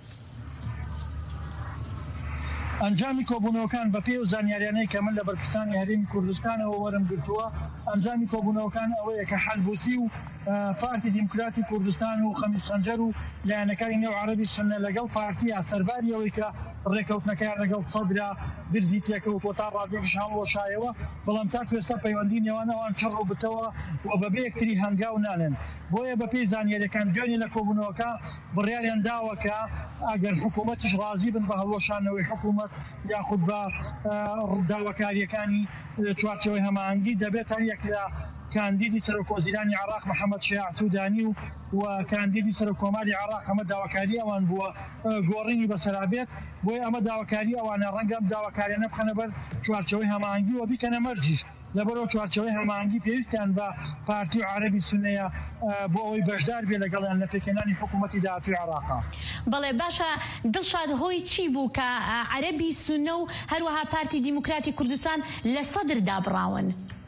ئەنجامی کۆبوونەوەکان بە پێ و زانیاریانەی کە من لە بەرپرسانی هەرێمی کوردستانەوە وەرم گرتووە ئەنجامی کۆبوونەوەکان ئەوەیە کە حەلبوسی و پارتی دیموکراتی کوردستان و خەمیس خەنجەر و لایەنەکانی نێو عەرەبی سنە لەگەڵ پارتیە سەرباری ئەوەی کە ڕێکەوتنەکەیان لەگەڵ سەدرا درزی تێکەوت تا ڕادێکش هەڵوەشایەوە. بەڵام تاکو ئێستا پەیوەندی نێوانەوان چڕ و بتەوە و بەبێ یەکتری هەنگاو نانێن. بۆیە بە پێی زانیاریەکان دوێنێ لە کۆبوونەوەکە بڕیاریان داوە کە ئەگەر حکوومەتیش ڕازی بن بە هەڵوەشانەوەی حکوومەت یاخود بە داواکاریەکانی چوارچەوەی هەماهەنگی دەبێت هەر یەک لە کاندیدی سەرۆکوەزیرانی عێراق محەممەد شیاع سوودانی و و کاندیدی سەرۆکۆماری عێراق ئەمە داواکاری ئەوان بووە گۆڕینی بەسەرابێت. بۆیە ئەمە داواکاری ئەوانە ڕەنگەم داواکاریانە بخەنە بەر چوارچەوەی هەماهەنگی و بیکەنە مەرجیش لەبەرەوە چوارچەوەی هەماهەنگی پێویستیان بە پارتی و عەرەبی سونەیە بۆ ئەوەی بەشدار بێ لەگەڵیان لە پێکهێنانی حکوومەتی داهاتووی عێراقا. بەڵێ باشە دڵشاد هۆی چی بوو کە عەرەبی سونە و هەروەها پارتی دیموکراتی کوردستان لە سەدر دابڕاون؟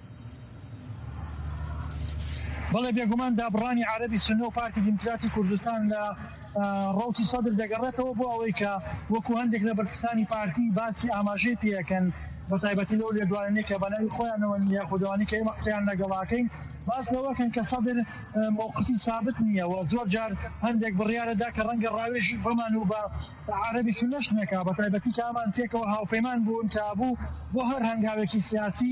بەڵێ بێگومان دابڕانی عەرەبی سونە و پارتی دیموکراتی کوردستان لە ڕەوتی سەدر دەگەڕێتەوە بۆ ئەوەی کە وەکو هەندێک لە بەرپرسانی پارتی باسی ئاماژەی پێەکەن بە تایبەتی لەو لێدوانەیە کە بەناوی خۆیانەوە یاخودەوانی کە ئێمە قسەیان لەگەڵاکەین باس لەوەکەن کە سەدر موقفی ثابت نییە و زۆر جار هەندێک بڕیارەدا کە ڕەنگە ڕاوێژی بەمان و بە عەرەبی سونەش نەکا بە تایبەتی کە ئامان پێکەوە هاوپەیمان بوون کە بوو بۆ هەر هەنگاوێکی سیاسی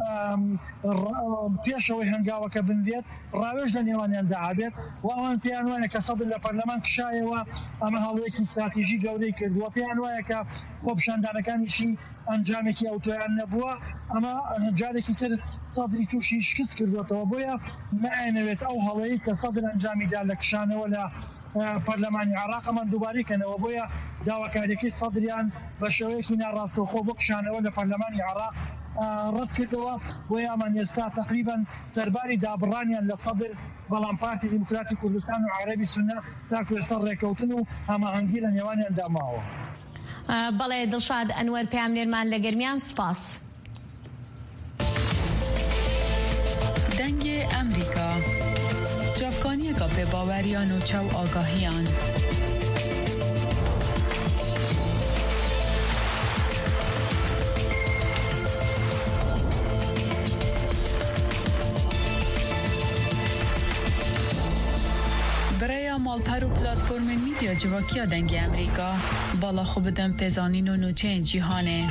پێشەوەی هەنگاوەکە بنبێت ڕاوێژ لە نێوانیاندا ئابێت و ئەوان پێیان وایە کە سەدر لە پەرلەمان کشایەوە ئەمە هەڵەیەکی استراتیژی گەورەی کردووە پێیان وایە کە خۆپشاندانەکانیشی ئەنجامێکی ئەوتۆیان نەبووە ئەمە جارێکی تر سەدری تووشی شکست کردوێتەوە بۆیە نائێنەوێت ئەو هەڵەیە کە سەدر ئەنجامیدا لە کشانەوە لە پەرلەمانی عێراقەمان دووبارەکەنەوە بۆیە داواکاریەکەی سەدریان بە شێوەیەکی ناڕاستەوخۆ بۆ کشانەوە لە پەرلەمانی عێراق ڕەت کردەوە بۆیە ئەمان ئێستا تقریباً سەرباری دابڕانیان لە سەدر بەڵام پارتی دیموکراتی کوردستان و عەرەبی سونە تاکو ئێستا ڕێکەوتن و هەماهەنگی لە نێوانیان داماوە. بەڵێ دڵشاد ئەنوەر پامنێرمان لە گەرمیان سوپاس. دەنگی ئەمریکا جافکانیەکە پێباوەریان و چاو ئاگاهیان. برای مالپر و پلاتفورم میدیا جواکیا دنگی امریکا بالا خوب بدن پیزانین و نوچه جیهانه.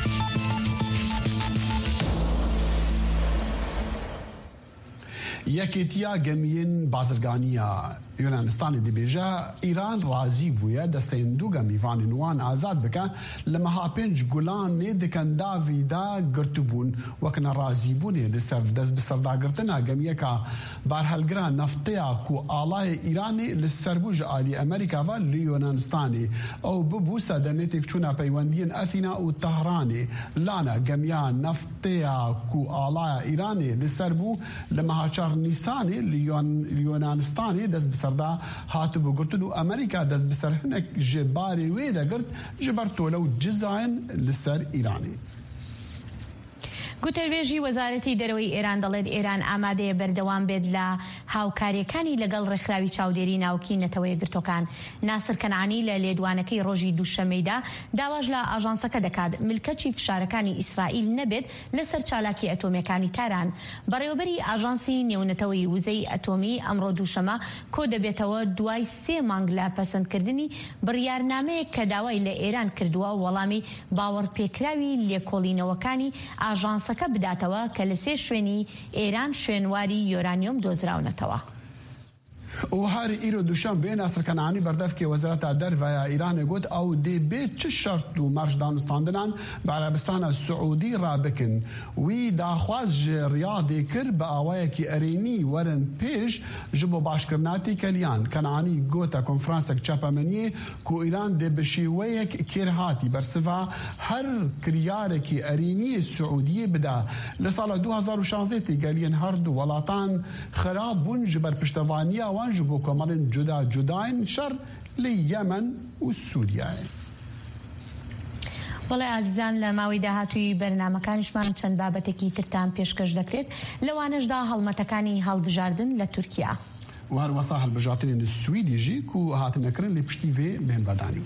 یەکێتیا گەمیین بازرگانیە یۆنانستانی دەبێژە ئیران ڕازی بووە دەستەیندووگە میوانی وان ئازاد بکە لە مەها پێنج گولانێ دکەنداویدا گرتبوون وەکنە ڕازی بوونێ لەسەر دەست بەسەرداگرتنە گەمیەکە بارهەلگرا نەفتەیە و ئاڵای ئیرانی لەسەر بوژ ئالی ئەمریکاوە لە یۆنانستانی ئەو ببوو سەدەمێتێک چوونە پەیوەندیین ئەثینا و تەهرانێ لانە گەمیا نەفتەیە و ئاڵایە ئیرانی لەسەر بوو لە مەهاچار نیسانی لە یۆنانستانی دەست بەسەردا هاتو بگرتن و ئەمریکا دەست بەسەر هەنێک ji barê wê دەگرت ji ber tole û cizayên li ser Îranê. گوتەربێژی وەزارەتی دەرەوەی ئێران دەڵێت ئێران ئامادەیە بەردەوام بێت لە هاوکاریەکانی لەگەڵ ڕێکخراوی چاودێری ناوکی نەتەوە یەکگرتوەکان. ناسر کەنعانی لە لێدوانەکەی ڕۆژی دووشەمەیدا داواش لە ئاژانسەکە دەکات ملکەچی فشارەکانی ئیسرائیل نەبێت لەسەر چالاکی ئەتۆمیەکانی تاران. بەڕێوەبەری ئاژانسی نێونەتەوەی وزەی ئەتۆمی ئەمڕۆ دووشەمە کۆ دەبێتەوە دوای سێ مانگ لە پەسەندکردنی بڕیارنامەیەک کە داوای لە ئێران کردووە وەڵامی باوەڕپێکراوی لێکۆڵینەوەکانی ئاژانس سەکە بداتەوە کە لە سێ شوێنی ئێران شوێنواری یۆرانیۆم دۆزراونەتەوە. و هەر ئیرۆ دووشەمبێ ناسر کەنعانی بەردەفکێ وەزارەتا دەرڤایە ئیرانê got ئەو دەبێت چ شەرت و مەرج دانوستاندنان بە عەرەبستانە سوعودی ڕابکن وی داخواز ji Riyadê kir bi awayekî erênî werin pêş ji bo başkirinatii keliyan. Kenanî gote konferansek çepemeniyê ku Îran dê bi şîweyek kêrhatî bersiva her kiryarekî erêniyê Suudiyê bide. Li sala du hezar û şanzê geliyên her du welatan xirab bûn ji ber piştevaniya wan ji bo komarên cuda cudayên şer li Yemen û Sûriyeyê. بەڵێ ئازیزان لە ماوەی داهاتووی بەرنامەکانیشمان چەند بابەتێکی ترتان پێشکەش دەکرێت لەوانەشدا هەڵمەتەکانی هەڵبژاردن لە تورکیا و هەروەسا هەڵبژاردنên سویدی jî ku hatine kirin lê piştî vê bên vedanî.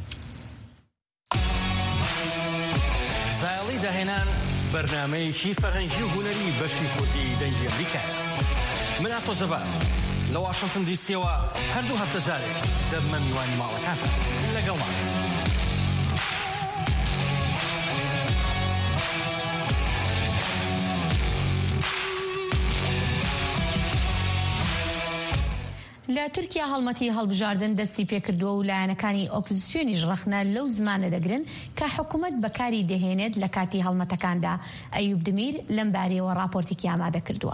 زایڵی داهێنان بەرنامەیەکی فەرهەنگی و هونەری بەشی کوردی دەنگی ئەمریکا. من ئاسۆ جەبار لە واشنگتن دیسیەوە هەردوو هەفتە جارێک دەبمە میوانی ماڵەکانتە لەگەڵمان. لە تورکیا هەڵمەتی هەڵبژاردن دەستی پێکردووە و لایەنەکانی ئۆپۆزیسیۆنیش ڕەخنە لەو زمانە دەگرن کە حکوومەت بەکاری دەهێنێت لە کاتی هەڵمەتەکاندا. ئەیوب دمیر لەم بارەیەوە راپۆرتێکی ئامادە کردووە.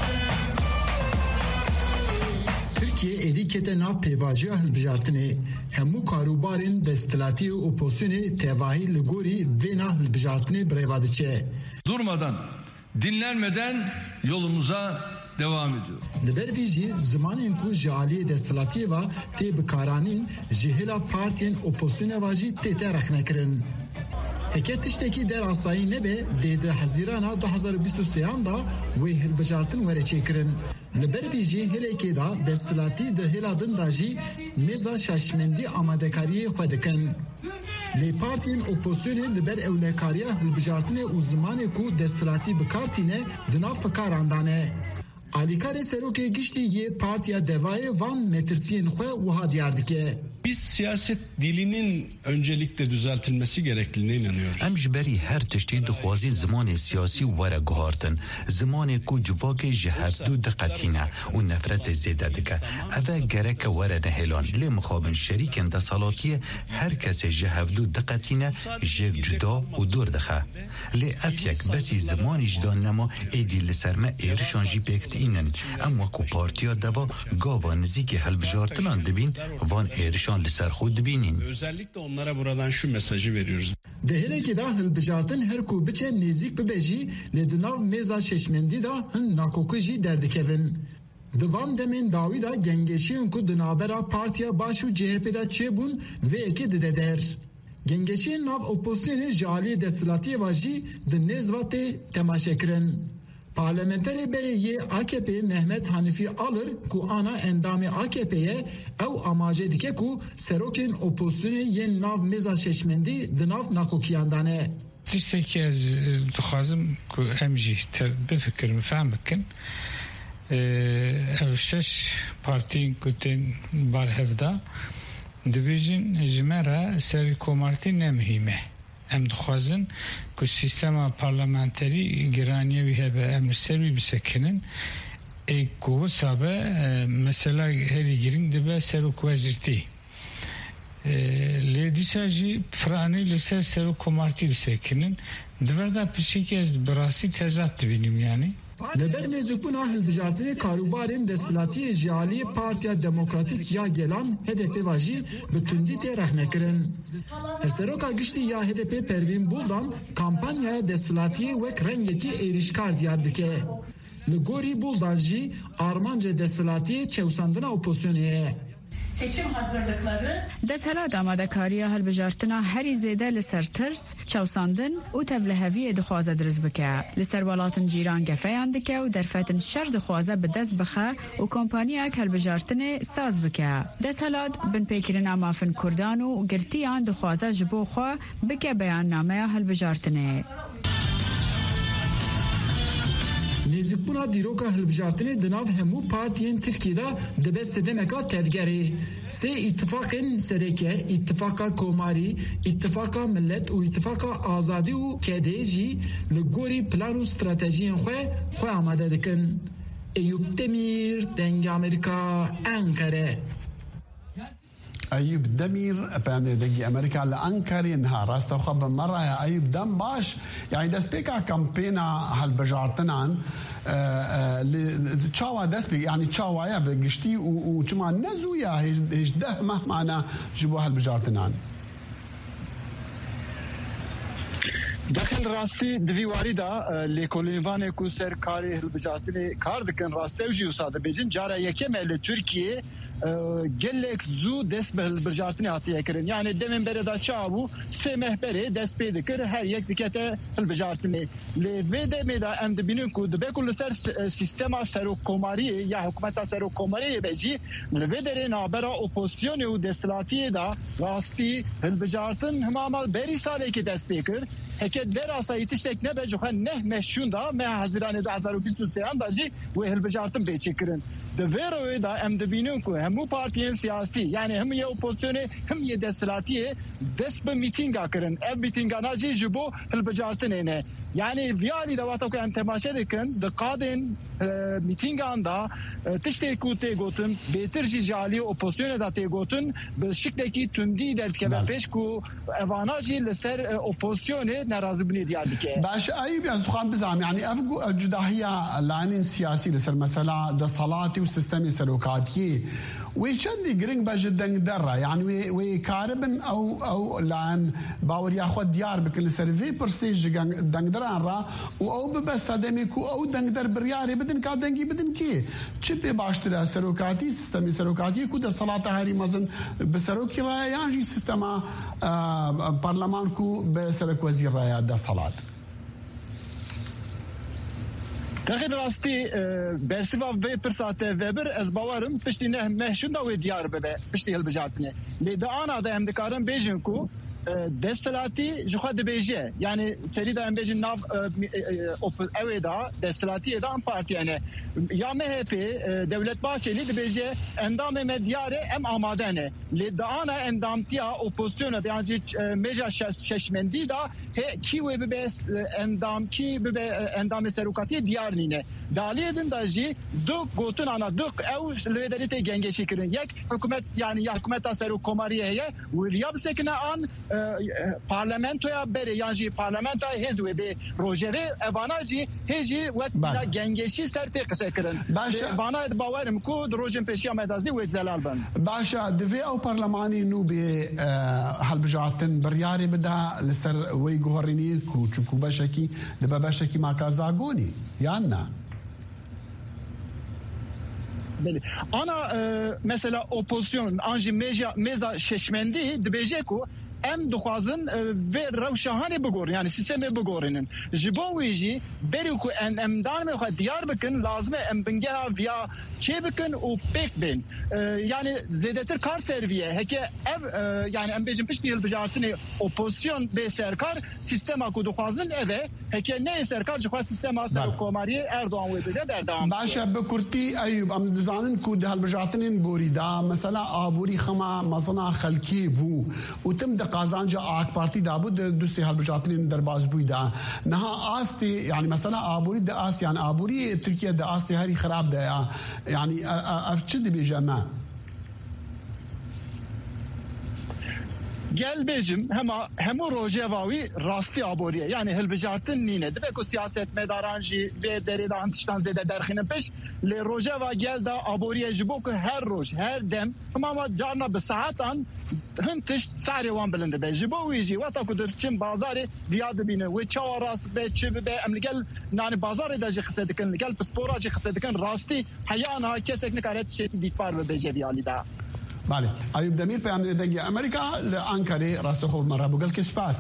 Êdî kete nav pêvajiya hilbijartinê همو کاروبارین دستلاتی و اپوزیسیون tevahi ligori vena hilbijartine brevadiçe. Durmadan, dinlenmeden yolumuza devam ediyor. Liberviji zamanın ku jali destalatiye ve te bikaranin jihela partiyen opozisyona vaji te te rakhnekirin. Heket tişteki der asayı nebe dedi Hazirana iki bin yirmi üç'da ve hilbijartin vere çekirin. Liberviji heleke da destalati de heladın daji meza şaşmendi amadekariye xwedikin. Li partiyen opozisyonu li ber ewlekariya hilbijartine û zimanê ku desthilatî bikartîne di nav fikarandane. Alîkarê serokê giştî yê Partiya Devayê van metirsiyên xwe wiha diyar dike. Biz siyaset dilinin öncelikle düzeltilmesi gerektiğine inanıyoruz. Em ji berî her tiştî dixwazî zimanê siyasî were guhartin. Zimanê ku civakê ji hevdû diqetîne û nefretê zêde dike. Ev e gereke were nehêlan. Lê mixabin şerîkên desalatiyê her kesê ji hevdû diqetîne jêk cuda û dûr dixe. Lê ev yek besî zimanî ji dan nema êdî li ser me êrişan jî pêktînin. Em wekû Partiya Deva gava nizîkê hilbijartinan dibîn van êrişan özellikle onlara buradan şu mesajı veriyoruz. Deheleki da hilbijartin her ku biçe nezik bibeji le dinav meza şeşmendi da hin nakokuji derdikevin. Divan demin davi da gengeşiyon ku dinabera partiya başu C H P'da çebun ve eki dideder. Gengeşiyon nav opozisyonu jali destilatiye vaji di nezvate temaşekirin. Parlamenter Belediye A K P Mehmet Hanifi alır ku ana endamı A K P'ye ev amaje dike ku serokin opozisyonu yen nav meza şeşmendi dinav nakokiyandane. Tişteki ez dixwazim ku em jî bi fikir mifehmekin ev şeş partiyên ku tên barhevda dibêjin ji me re serî komartî nemihîme. Em dixwazin ku sistema parlamenterî giraniye wî hebe em ser wî bisekinin ê ku wisa be mesela herî giring dibe serokvezîrtî. Lê dîsa jî firanî li ser serokkomartî bisekinin diverda pişikî ez bi rastî tezat dibînim yani. Leber nezukbuna hilbijartinê karobarên destilatiye jiyalî Partiya Demokratîk ya gelan H D P vajî bi tundî tê rexnekirin. Seroka giştî ya H D P Pervîn Buldan kampanyaya destilatiye wek rengekî êrişkar diyar dike. Li gorî Buldan jî armanca destilatiye çewsandina opozisyonê ye. Seçim hazırlıkları Deshilat amadekariya hilbijartina herî zêde li ser tirs, çewsandin û tevliheviyê dixwaze diriz bike. Li ser welatên cîran gefeyan dike û derfetên şer dixwaze bi dest bixe û kompanyayek hilbijartinê saz bike. Deshilat bin pêkirina mafin Kurdan û girtiyan dixwaze ji bo xwe bike beyannameya hilbijartinê. Nezikbuna dîroka hilbijartinê di nav hemû partiyên Tirkiyeyê dibe sedemeka tevgerê. Sê îtifakên sereke, îtifaka Komarî, îtifaka Millet û îtifaka Azadî û K D jî li gorî plan û stratejiyên xwe xwe amade dikin. Eyüp Demir, Dengê Amerîka, Ankara. أيوب دمير بامير دقي أمريكا لأنكاري إنها راسته خب مرة يا أيوب دم باش يعني دس بيكا كامبينا هالبجارتنان تشاوا دس بيك يعني تشاوا يا بقشتي وجمع نزو يا هيج ده مهما جبوا هالبجارتنان داخل راستی دویواری دا لیکولینوان کو سرکاری هلبجاتلی کار دکن راسته وجی وساده بجن جاره یکم ال ترکیه gelek zu des belberjatni hatiye kirin yani demin beri da çavu semehberi des pedikir her yek dikete belberjatni le vede me da em de binin ku de bekul ser sistema serok komari ya hükümeta serok komari beji le vede nabera opozisyonu u deslatiye da rasti belberjatın hamamal beri sale ki des pekir heke derasa yetiştek ne bejuhan ne meşunda me haziran iki bin yirmi üç daji ve helbejartın beçekirin de veroy da em de binin ku hemu partiyen siyasi yani hem ye opozisyonu hem ye deslatiye desbe mitinga kirin ev mitinga naci jibo helbejartın ene yani viyali da vato ku em temaşe dikin de kadın mitinganda tişte ku te gotun beter jali opozisyonu da te gotun be şikleki tündi derke ve peş ku evanaji le ser opozisyonu narazı bini diyar dike باش أيوب يا زخان بزعم يعني أفقو الجداهية لعنين سياسي لسر مثلا ده صلاتي و سیستمی سەرۆکاتی وی چەندی گرنگ بەژ دەنگ دەڕە یان وی کاربن ئەو ئەو لاەن باوەریاخۆ دیار بکن لەسەر vê pirsê ji dengdaran ra û ew bibe sedemê ku ew dengder biryarê bidin ka dengî bidin kê çi pê baştir e serokatî sistemê serokatiyê ku deselata herî mezin bi serokî raya yan jî sistema parleman ku bi serokwezîr raya deselat. Dexil rastî bersiva vê pirsate vebir ez bawerim piştî ne mehşûn da wê diyar bibe piştî hilbijartinê. Lê di ana de em dikarin bêjin ku destelatî ji xwe dibêje yani serî da em bêjin nav evê da destelatiyê da em partiyene ya M H P Devlet Bahçeli dibêje endamê me diyarê em amade ne lê di ana endamtiya opozisyona yan jî mêja şeşmendî da hê kî wê bibe endam kî bibe endamê serokatiyê diyar nîne daliyê din da jî du gotin ana du ew li wê derê tê gengeşî kirin yek hikûmet yani ya hikûmeta serokkomariyê heye wiliya bisekine an parlamentoya berê yan jî parlamenta hêz wê bê rojevê evana jî hê jî wek gengeşî ser tê qise kirin bana bawerim ku di rojên pêşiya medazî wê zelal bin. Başa divê ew parlemanî nû bê hilbijartin biryarê bida li ser wê guherînî ku çûku beşekî dibe beşekî maka zagonî yan ne? Ana mesela opozisyon an jî mêza şeşmendî dibêje ku em dixwazin vê rewşahanê bigorin yani sistemê bigorînin ji bo wê jî berî ku endamê xwe diyar bikin lazim e em bingeha viya çê bikin û pêk bên yani zêdetir kar serviye heke ev yani em bêjin piştî hilbijartinê opozisyon bê serkar sistema ku dixwazin ev e heke neyê serkar ji xwe sistema serokkomariyê Erdoğan wê bide berdewam. Başa bi kurtî Eyûb em dizanin ku di hilbijartinên borî da mesela aborî xema mezina xelkê bû û tim di qazanca AK Parti dabû di du sê hilbijartinên derbasbûyî da niha astê yani mesela aborî di as yani aborî Tirkiye di astê herî xirab de ya yani ev çi dibêje me? Gel bêjim hema hemû rojeva wî rastî aboriye yani hilbijartin nîne dibe ku siyasetmedaran jî vê derê de an tiştan zêde derxînin pêş lê rojeva gel da aboriye ji bo ku her roj her dem hemama carna bi saetan hin tişt sarê wan bilind dibe ji bo wî jî weta ku diçin bazarê diya dibîne wê çawa rast be çi bibe em li gel yani bazarê de jî xise dikin li gel pispora jî xise dikin rastî heya niha kesek nikare tiştê dîtbar bibe viyalî da. بله ایوب دمیر پیامنده دنگی امریکا لانکاره راست خوب مرا بگل که سپاس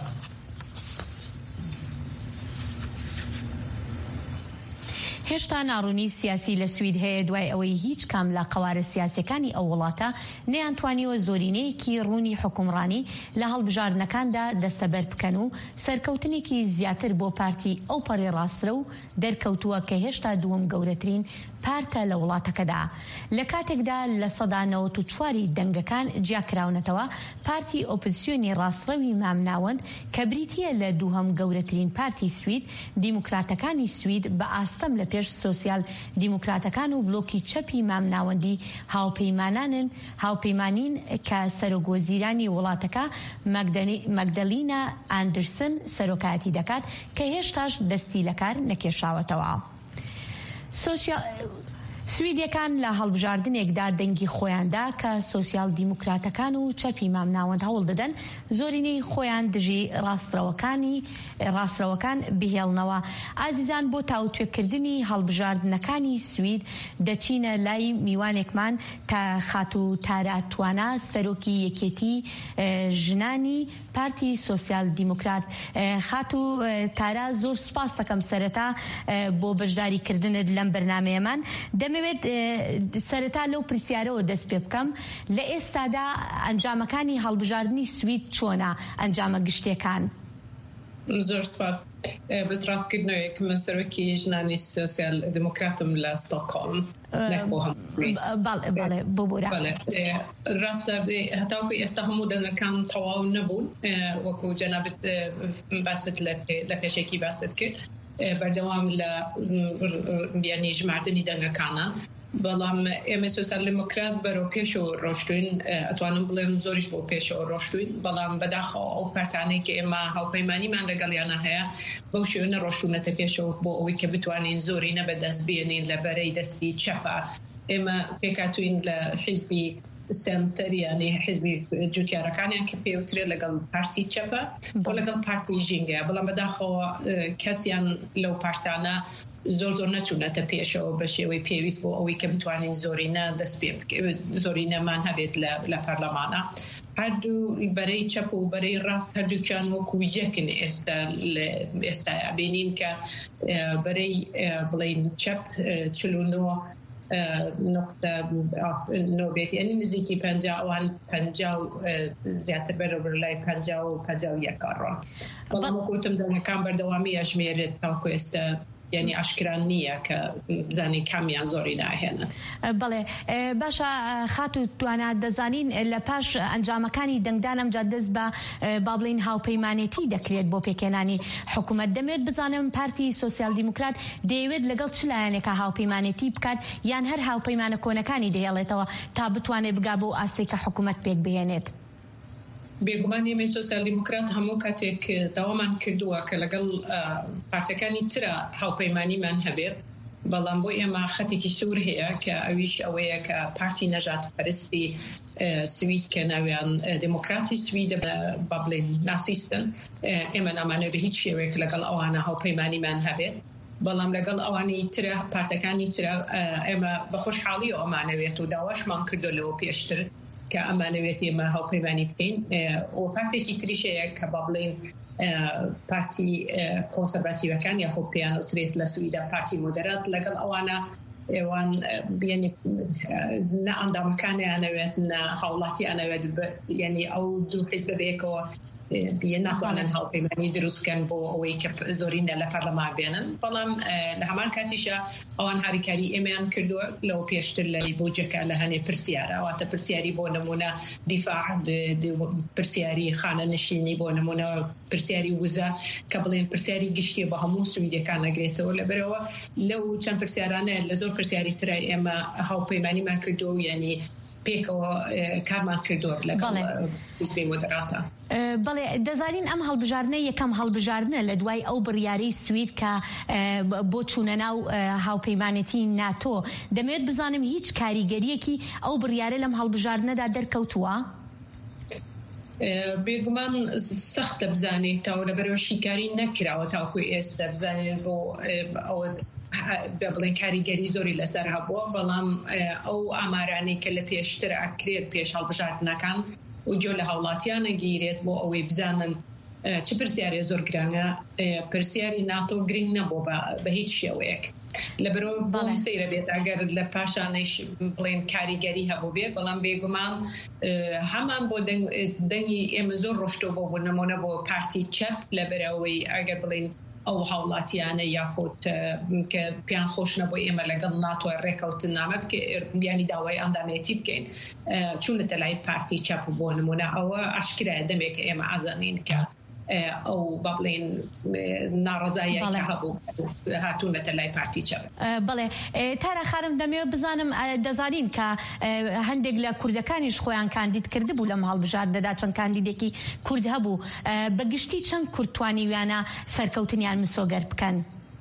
هێشتا ناڕوونی سیاسی لە سوید هەیە دوای ئەوەی هیچ کام لە قەوارە سیاسەکانی ئەو وڵاتە نەیانتوانیوە زۆرینەیەکی ڕوونی حکومڕانی لە هەڵبژاردنەکاندا دەستەبەر بکەن و سەرکەوتنێکی زیاتر بۆ پارتی ئەو پەڕی ڕاسترە و دەرکەوتووە کە هێشتا دووەم گەورەترین پارتە لە وڵاتەکەدا لە کاتێکدا لە سەدا نەوەت و چواری دەنگەکان جیاکراونەتەوە پارتی ئۆپۆزیسیۆنی ڕاستڕەوی مامناوەند کە بریتیە لە دووهەم گەورەترین پارتی سوید دیموکراتەکانی سوید بە ئاستەم لە پێش سۆسیال دیموکراتەکان و بلۆکی چەپی مامناوەندی هاوپەیمانانن هاوپەیمانین کە سەرۆکوەزیرانی وڵاتەکە مەگدەلینا ئاندرسن سەرۆکایەتی دەکات کە هێشتاش دەستی لە کار نەکێشاوەتەوە. سویدیەکان لە هەڵبژاردنێکدا دەنگی خۆیاندا کە سۆسیال دیموکراتەکان و چەپی مامناوەند هەوڵ دەدەن زۆرینەی خۆیان دژی ڕاستڕەوەکانی ڕاستڕەوەکان بهێڵنەوە. ئازیزان بۆ تاوتوێکردنی هەڵبژاردنەکانی سوید دەچینە لای میوانێکمان تا خات و تاراتوانە سەرۆکی یەکێتی ژنانی پارتی سۆسیال دیموکرات. خات و تارا زۆر سوپاس دەکەم سەرەتا بۆ بەشداریکردنت لەم بەرنامەیەمان. دەمەوێت سەرەتا لەو پرسیارەوە دەست پێ بکەم لە ئێستادا ئەنجامەکانی هەڵبژاردننی سوید چۆنە ئەنجامە گشتەکان؟ زۆر سپاس بەس ڕاستکردنەوەیەک من سەرۆکی ژنانی سۆسیال دموکراتم لە ستۆکهۆڵم ڕاستە هەتاوکو ئێستا هەموو دەنگەکان تەواو نەبوون وەکو جەنابەت باست لە پێشێکی باست کرد بەردەوام لە بیانی ژمارتنی دەنگەکانە بەڵام ئێمە سۆسیال دموکرات بەرەو پێشەوە ڕۆشتوین ئەتوانم بڵێم زۆریش بۆ پێشەوە ڕۆشتوین بەڵام بەداخەوە ئەو پارتانەی کە ئێمە هاوپەیمانیمان لەگەڵیانە هەیە بەو شێوەیە ڕۆشتوونەتە پێشەوە بۆ ئەوەی کە بتوانین زۆرینە بەدەست بێنین لە بەرەی دەستی چەپە ئێمە پێکاتوین لە حیزبی سنتەر ینی حیزبی جوتیارەکانیان کە پێوترێت لەگەڵ پارتی چەپە بۆ لەگەڵ پارتی ژینگە بەڵام بەداخەوە کەسیان لەو پارتانە زۆر زۆر نەچوونەتە پێشەوە بە شێوەی پێویست بۆ ئەوەی کە بتوانین زۆرینە دەست پێ زۆرینەمان هەبێت لە پەرلەمانە هەردوو بەرەی چەپ و بەرەی ڕاست هەردووکیان وەکو یەکن ئێستا ئێستا بینین کە بەرەی بڵین چەپ چل و نۆ نقطة نوبێت یعنی نزیکی پەنجا ئەوان پەنجا و زیاتر بەرەبەر لای پەنجا و پەنجا و یەکڕۆن بەڵام وەکوتم دەنگەکان بەردەوامی ئەژمێرێت تاوەکو ئێستا یعنی ئاشکران نییە کە بزانین کامیان زۆری ناهێنن. بەڵێ باشە خات و توانە دەزانین لە پاش ئەنجامەکانی دەنگدانم جا دەست بە با بڵین هاوپەیمانێتی دەکرێت بۆ پێکێنانی حکوومەت دەمێت بزانم پارتی سۆسیال دیموکرات دەیەوێت لەگەڵ چ لایەنێکە هاوپەیمانێتی بکات یان هەر هاوپەیمانە کۆنەکانی دەهێڵێتەوە تا بتوانێت بگا بۆ ئاستی کە حکوومەت پێک بهێنێت. بێگومان ئێمە سۆسیال دیموکرات هەموو کاتێک داوامان کردووە کە لەگەڵ پارتەکانی ترە هاوپەیمانیمان هەبێت بەڵام بۆ ئێمە خەتێکی سوور هەیە کە ئەویش ئەوەیە کە پارتی نەژات پەرستی سوید کە ناویان دموکراتی سوید با بڵێن ناسیستن ئێمە نامانەوێت بە هیچ شێوەیەک لەگەڵ ئەوانە هاوپەیمانیمان هەبێت بەڵام لەگەڵ ئەوانی ترە پارتەکانی ترە ئێمە بە خۆشحاڵی ئەمانەوێت و داواشمان کردو لەوە پێشتر کە ئەمانەوێت ئێمە هاوپەیمانی بکەین و پارتێکی تریشەیە کە با بڵێن پارتی کۆنسەرڤاتیڤەکان یا خۆپیان وترێت لە سویدا پارتی مۆدەرات لەگەڵ ئەوانە ئێوان بینی نە ئەندامەکانیانەوێت نە هاوڵاتیانەوێت یعنی ئەو دوو حیزب بەبێکەوە بیە ناتوانن هاوپەیمانی دروستکەن بۆ ئەوەی کە زۆرینە لە پەرلەمان بێنن بەڵام لە هەمان کاتیشە ئەوان هاریکاری ئێمەیان کردووە لەو پێشتر لە بۆجەکە لە هەنێ پرسیارە ئەواتە پرسیاری بۆ نمونە دیفاع پرسیاری خانە نشینی بۆ نمونە پرسیاری وزە کە بڵێن پرسیاری گشتی بە هەموو سویدەکان نەگرێتەوە لەبەرەوە لەو چەند پرسیارانە لە زۆر پرسیاری ترە ئێمە هاوپەیمانیمان کردو یعنی پێکەوە کارمان کردووە لەگەڵ حیزبی مۆدەراتە. بەڵێ دەزانین ئەم هەڵبژاردنە یەکەم هەڵبژاردنە لە دوای ئەو بڕیاری سوید کە بۆ چوونە ناو هاوپەیمانەتی ناتۆ دەمەوێت بزانم هیچ کاریگەریەکی ئەو بڕیارە لەم هەڵبژاردنەدا دەرکەوتووە؟ بێگومان سەختە بزانێتەوە لەبەرەوە شیکاری نەکراوە تاوەکو ئێستا بزانێت بۆ ئەوە بڵێن کاریگەری زۆری لەسەر هەبووە بەڵام ئەو ئامارانەی کە لە پێشتر ئەکرێت پێش هەڵبژاردنەکان و جۆ لە هاوڵاتیانە گیرێت بۆ ئەوەی بزانن چ پرسیارێ زۆر گرانە پرسیاری ناتۆ گرنگ نەبوو بە هیچ شێوەیەک لەبەرەوە بەڵام سەیرە بێت ئەگەر لە پاشانەیش بڵێن کاریگەری هەبوو بێت بەڵام بێگومان هەمان بۆ دەنگی ئێمە زۆر ڕۆشتۆ بۆ بوو نمونە بۆ پارتی چەپ لەبەرەوەی ئەگەر بڵێن ئەو هاوڵاتیانە یاخۆت کە پیان خۆش نەبوو ئێمە لەگەڵ ناتۆ ڕێکەوتن نامە بیانی داوای ئەندامێتی بکەین چوونەتە لای پارتی چەپ بۆ نمونە ئەوە ئاشکرایە دەمێک ئێمە ئازانین کە ئەو با بڵێن ناڕەزاییەکە هەبوو هاتوونەتە لای پارتی چەپ. بەڵێ تارە خانم دەمەوێت بزانم دەزانین کە هەندێک لە کوردەکانیش خۆیان کاندید کرده بوو لەم هەڵبژاردنەدا چەند کاندیدێکی کورد هەبوو بەگشتی چەند کورد توانیویانە سەرکەوتنیان مسۆگەر بکەن؟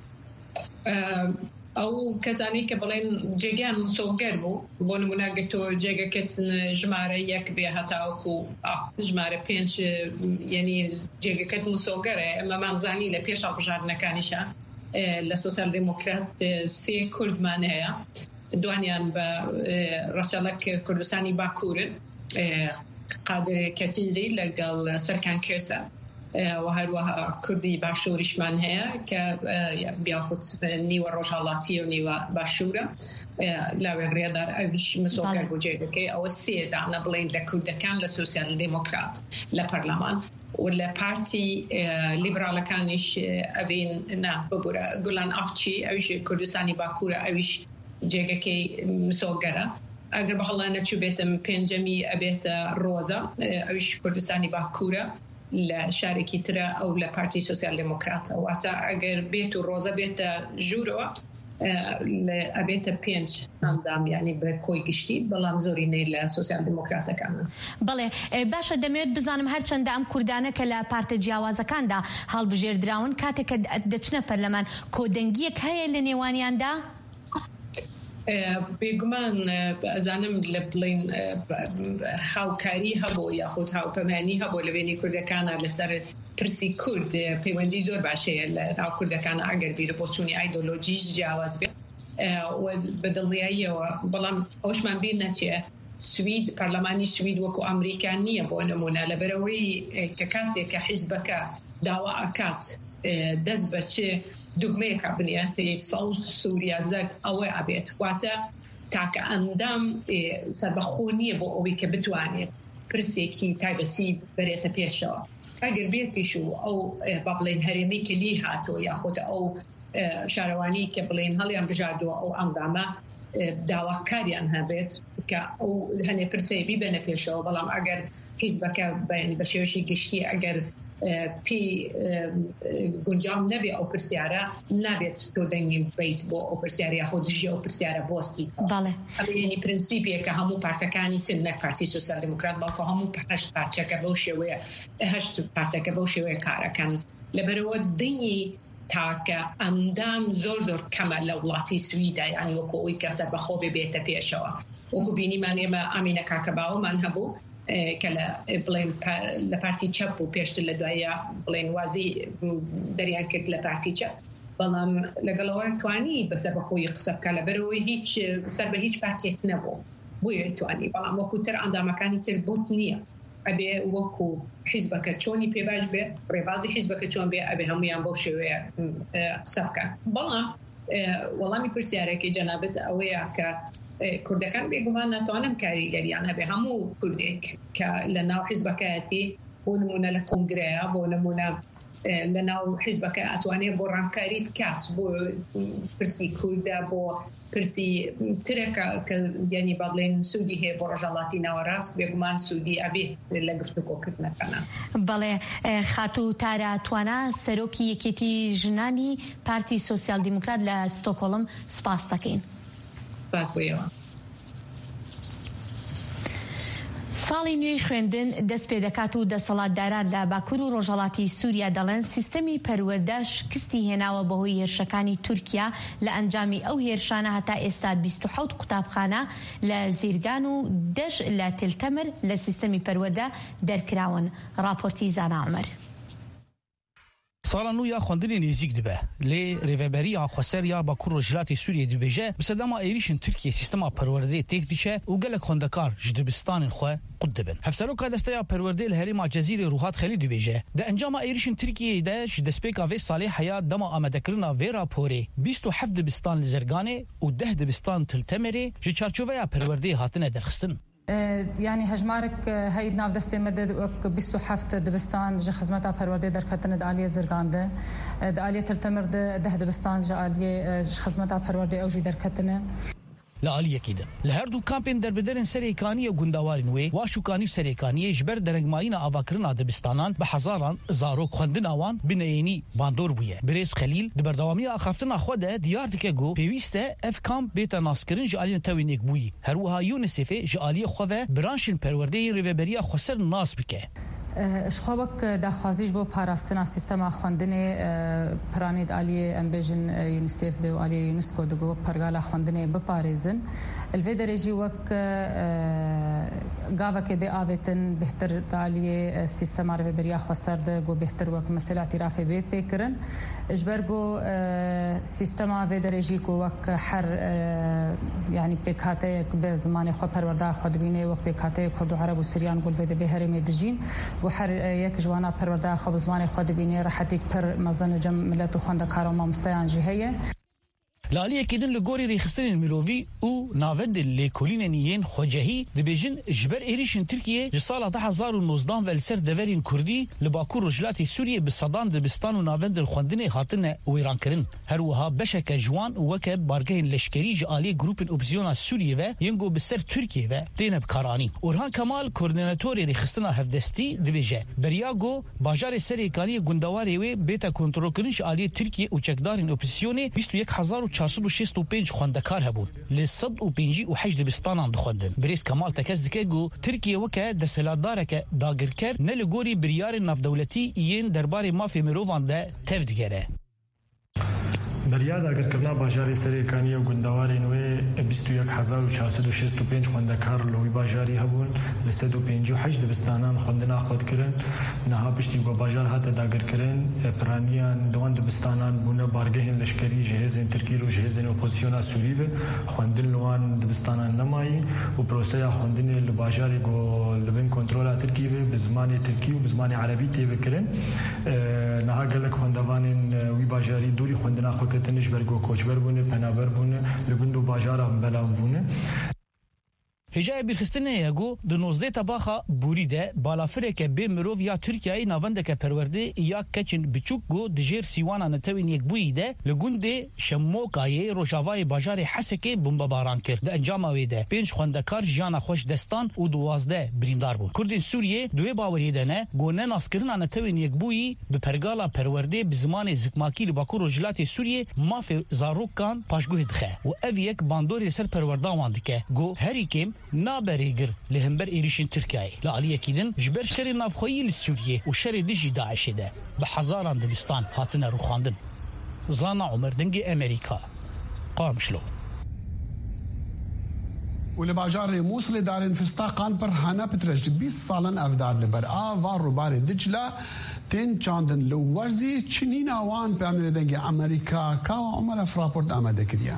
ئەو کەسانی کە بڵێن جێگیان مسۆگەر بوو بۆ نمونەگەتۆ جێگەکەت ژمارە یەک بێ هەتاوەکو ژمارە پێنج یعنی جێگەکەت مسۆگەرە ئەمەمانزانی لە پێش هەڵبژاردنەکانیشە لە سۆسیال دیموکرات سێ کوردمان هەیە دوانیان بە ڕەچەڵک کوردستانی باکوورن قادر کەسیری لەگەڵ سەرکان کێسە و هەروەها کوردی باشووریشمان هەیە کە بیاخود نیوە ڕۆژهەڵاتی و نیوە باشوورە لاوێ ڕێدار ئەویش مسۆگەر بۆ جێگەکەی ئەوە سێدانە بڵێن لە کوردەکان لە سۆسیال دیموکرات لە پەرلەمان و لە پارتی لیبراڵەکانیش ئەبین نا ببوورە گوڵان ئافچی ئەویش کوردستانی باکوورە ئەویش جێگەکەی مسۆگەرە ئەگەر بەهەڵە نەچوو بێتم پێنجەمی ئەبێتە ڕۆزە ئەویش کوردستانی باکوورە لە شارێکی ترە ئەو لە پارتی سۆسیال دیموکراتە واتە ئەگەر بێت و ڕۆزە بێتە ژوورەوە ئەبێتە پێنج ئەندام ینی بە کۆی گشتی بەڵام زۆرینەی لە سۆسیال دیموکراتەکانە. بەڵێ باشە دەمەوێت بزانم هەرچەندە ئەم کوردانە کە لە پارتە جیاوازەکاندا هەڵبژێردراون کاتێککە دەچنە پەرلەمان کۆدەنگیەک هەیە لە نێوانیاندا؟ بێگومان ئەزانم لە بڵین هاوکاری هەبوو یاخود هاوپەمانی هەبوو لە وێنەی کوردەکانە لەسەر پرسی کورد پەیوەندی زۆر باشەیە لە ناو کوردەکانە ئەگەر بیرە بۆ چوونی ئایدۆلۆژیش جیاواز بێت بەدڵنیاییەوە بەڵام ئەوشمان بیر نەچێ سوید پەرلەمانی سوید وەکو ئەمریکا نییە بۆ نمونە لەبەرەوەی کە کاتێک کە حیزبەکە داوا ئەکات دەست بە چێ دوگمەیەکە بنێت یەک ساڵ سووریا زەک ئەوەی ئەبێت واتە تاکە ئەندام سەربەخۆ نییە بۆ ئەوەی کە بتوانێت پرسێکی تایبەتی بەرێتە پێشەوە ئەگەر بێتیش و ئەو با بڵێن هەرێمی کە لی هاتۆ یاخۆتە ئەو شارەوانی کە بڵێن هەڵیان بژاردووە ئەو ئەندامە داواکاریان هەبێت کە ئەو هەنێ پرسەی بیبەنە پێشەوە بەڵام ئەگەر حیزبەکە بە شێوەشی گشتی ئەگەر پێی گونجاو نەبێ ئەو پرسیارە نابێت تۆ دەنگی بیت بۆ ئەو پرسیارە یاخۆ دژی ئەو پرسیارە بۆستی ئەمێنی پرینسیپیە کە هەموو پارتەکانی تر نەک پارتی سۆسیال دموکرات بەڵکو هەموو هەشت پارچەکە بەو شێوەیە هەشت پارتەکە بەو شێوەیە کارەکەن لەبەرەوە دنگی تاکە ئەندام زۆر زۆر کەمە لە وڵاتی سویدا یعنی وەکو ئەوی کە سەربەخۆ بێتە پێشەوە وەکو بینیمان ئێمە ئامینە کاکەباومان هەبوو کە لە بڵێن لە پارتی چەپ و پێشتر لە دوایە بڵێن وازی دەریان کرد لە پارتی چەپ بەڵام لەگەڵەوە توانی بەسەر بەخۆی قسە بکە لەبەرەوەی هیچ سەر بە هیچ پارتێک نەبوو بۆیە توانی بەڵام وەکو تر ئەندامەکانی تر بوت نییە ئەبێ وەکو حیزبەکە چۆنی پێباش بێ ڕێبازی حیزبەکە چۆن بێ ئەبێ هەمویان بەو شێوەیە قسە بکەن بەڵام وەڵامی پرسیارێکی جەنابەت ئەوەیە کە کوردەکان بێگومان ناتوانن کاریگەریان هەبێ هەموو کوردێک کە لە ناو حیزبەکەیەتی بۆ نمونە لە کۆنگرەیە بۆ نمونە لە ناو حیزبەکە ئەتوانێت بۆ ڕانکاری بکات بۆ پرسی کوردە بۆ پرسی ترێکە کە یعنی با بڵێن سوودی هەیە بۆ ڕۆژهەڵاتی ناوەڕاست بێگومان سوودی ئەبێت لە گفتوگۆکردنەکانە. بەڵێ خاتوو تارە توانە سەرۆکی یەکێتی ژنانی پارتی سۆسیال دیموکرات لە ستۆکۆڵم سپاس دەکەین. سپاس بۆیەوە. ساڵی نوێی خوێندن دەست پێ دەکات و دەسەڵاتداران لە باکوور و ڕۆژهەڵاتی سووریا دەڵێن سیستەمی پەروەردە شکستی هێناوە بەهۆی هێرشەکانی تورکیا لە ئەنجامی ئەو هێرشانە هەتا ئێستا بیست و حەوت قوتابخانە لە زیرگان و دەژ لە تلتەمر لە سیستەمی پەروەردە دەرکراون. راپۆرتی زانا عومەر. ساڵا نو یا خوندنی نزیک دبه لی ریوبریya خوسر یا باکوور ڕۆژهەڵاتی سووریە دبێژە بسەدەما ێریشن تورکیە سیستەما پەروەردەیە تێک دیچە و gelek خوندەکار ji dibistanên xwe qut dibin. Hevseroka desteya perwerdê li herêma Cezîrê Rûhat Xelî dibêje di encama êrişên Tirkiyeyê de ji destpêka vê salê heya dema amadekirina vê raporê bîst û heft dibistan li Zerganê û deh dibistan Tiltemerê ji çarçoveya perwerdeyê hatine derxistin. يعني هجمارك هاي ناف دستي مدد بيستو حفت دبستان جا خدمتها پروردي دركتن داليه زرغانده داليه تلتمر ده دبستان جا اليه خدمتها پروردي اوجي دركتن لعالیه کیدن لهردو کامپین دربدرن سریکانی گونداوارین وی واشوکانی سریکانی جبر درنگماینا اواکرنا دبستانان به هزاران زارو خوندناوان بنینی باندور بویه بریز خلیل دبردوامی اخافتنا خوده دیار دکگو پیوسته اف کامپ بیت ناسکرین جالین توینیک بوی هر وها یونسف جالی خوه برانشن پرورده ریوبریا خسر ناس بکه اشخابك داخوازيش بو باراستنا سيستما خوندني پرانيد علي امبيجن يونيسيف دو علي يونسكو دو پرغالا خوندني بپاريزن الفيدرجي وك غاوك بي آوتن بهتر دالي سيستما ريبريا خسر دو بهتر وك مثلا اعتراف بي بكرن اجبرغو سيستما فيدرجي كو وك حر يعني بكاتيك بزمان خو پروردا خودبيني وك بكاتيك كردو عرب وسريان قول فيدي بهري مدجين وحر یک جوانا پرورده خب زمان خود بینی راحتی پر مزن جم ملت خوانده کارو مامستیان جهیه لالیه کدن لگوری ریخستن ملوی او ناوند لیکولینین خوجهی دبیجن جبر ایریشن ترکیه جسال ده هزار و نوزده و السر دورین کردی لباکور رجلاتی سوریه بصدان دبستان و ناوند الخواندن هاتن ویران کرن هر وها بشک جوان وک بارگهن لشکری جالی گروپ اپوزیسیون سوریه و ینگو بسر ترکیه و دینب کارانی اورهان کمال کوردیناتور ریخستن هفدستی دبیجه بریاگو باجار سریکانی گوندواری و بیت کنترل کنش جالی ترکیه او چکدارین اپوزیسیون بیست و یک هزار و چهارصد و شصت و پنج خوندکار هبون لصد و پنجی و هشت دبستانان دخوندن بریز کمال تکز دکگو ترکیه وکه دستلاتدارک داگرکر نلگوری بریار ناف دولتی ین دربار مافی مروان ده تف دیگره بریاد ئاگرکردنا باژاری سەرەکانی و گوندەواری نوێ بیست و یەک هەزار و چارسەد و شەست و پێنج خوێندەکار لەوەی باژاری هەبوون لە سەد و پێنجی و حەشت دبستانان خوێندنا خۆتکردن نەها پشتی بۆ باژار هاتە داگرکردن پرانیان دوان دبستانان بوونە بارگەهێن لەشکەری ji hêzên Tirkî û ji hêzên opozisyona Sûrî ve xwendin li wan dibistanan nemayî û proseya xwendinê li bajarê got li bin kontrola Tirkî ve bi zimanê Tirkî û bi zimanê Erebî tê vekirin niha gelek xwendevanên wî bajarî dûrî xwendina xwe ketin ji ber got koçber bûne penaber bûne li gund û bajara belav bûne. هجای بیرخستنه یگو د نوزده تباخا بوری ده بالافرک به مرو یا ترکیه ناوندک پرورده یا کچن بچوک گو دجیر سیوانا نتوین یک بوی ده لگونده شموکای روجاوای بازار حسکه بمب باران کرد د انجام ویده پنج خوندکار جانا خوش دستان او دوازده بریندار بو کردین سوریه دوی باوری دنه گونه ناسکرنا نتوین یک بوی به پرگالا پرورده به زمان زکماکی لباکو روجلات سوریه ماف زاروکان پاشگوه دخه و اف یک باندوری سر پروردان واندکه گو هری کم نابريجر لهمبر إيريشين تركيا لعليه كيدن جبر شر نافخوي لسوريا وشر دجي داعش ده بحزاران دبستان هاتنا روخاندن زانا عمر دنجي أمريكا قامشلو ولباجار موصل دارن فستاقان پر هانا پترج بیست سالن افداد لبر آوار روبار دجلا تین چاندن لو ورزی چنین آوان په امر دنگی امریکا کا عمر فراپورت آماده کریان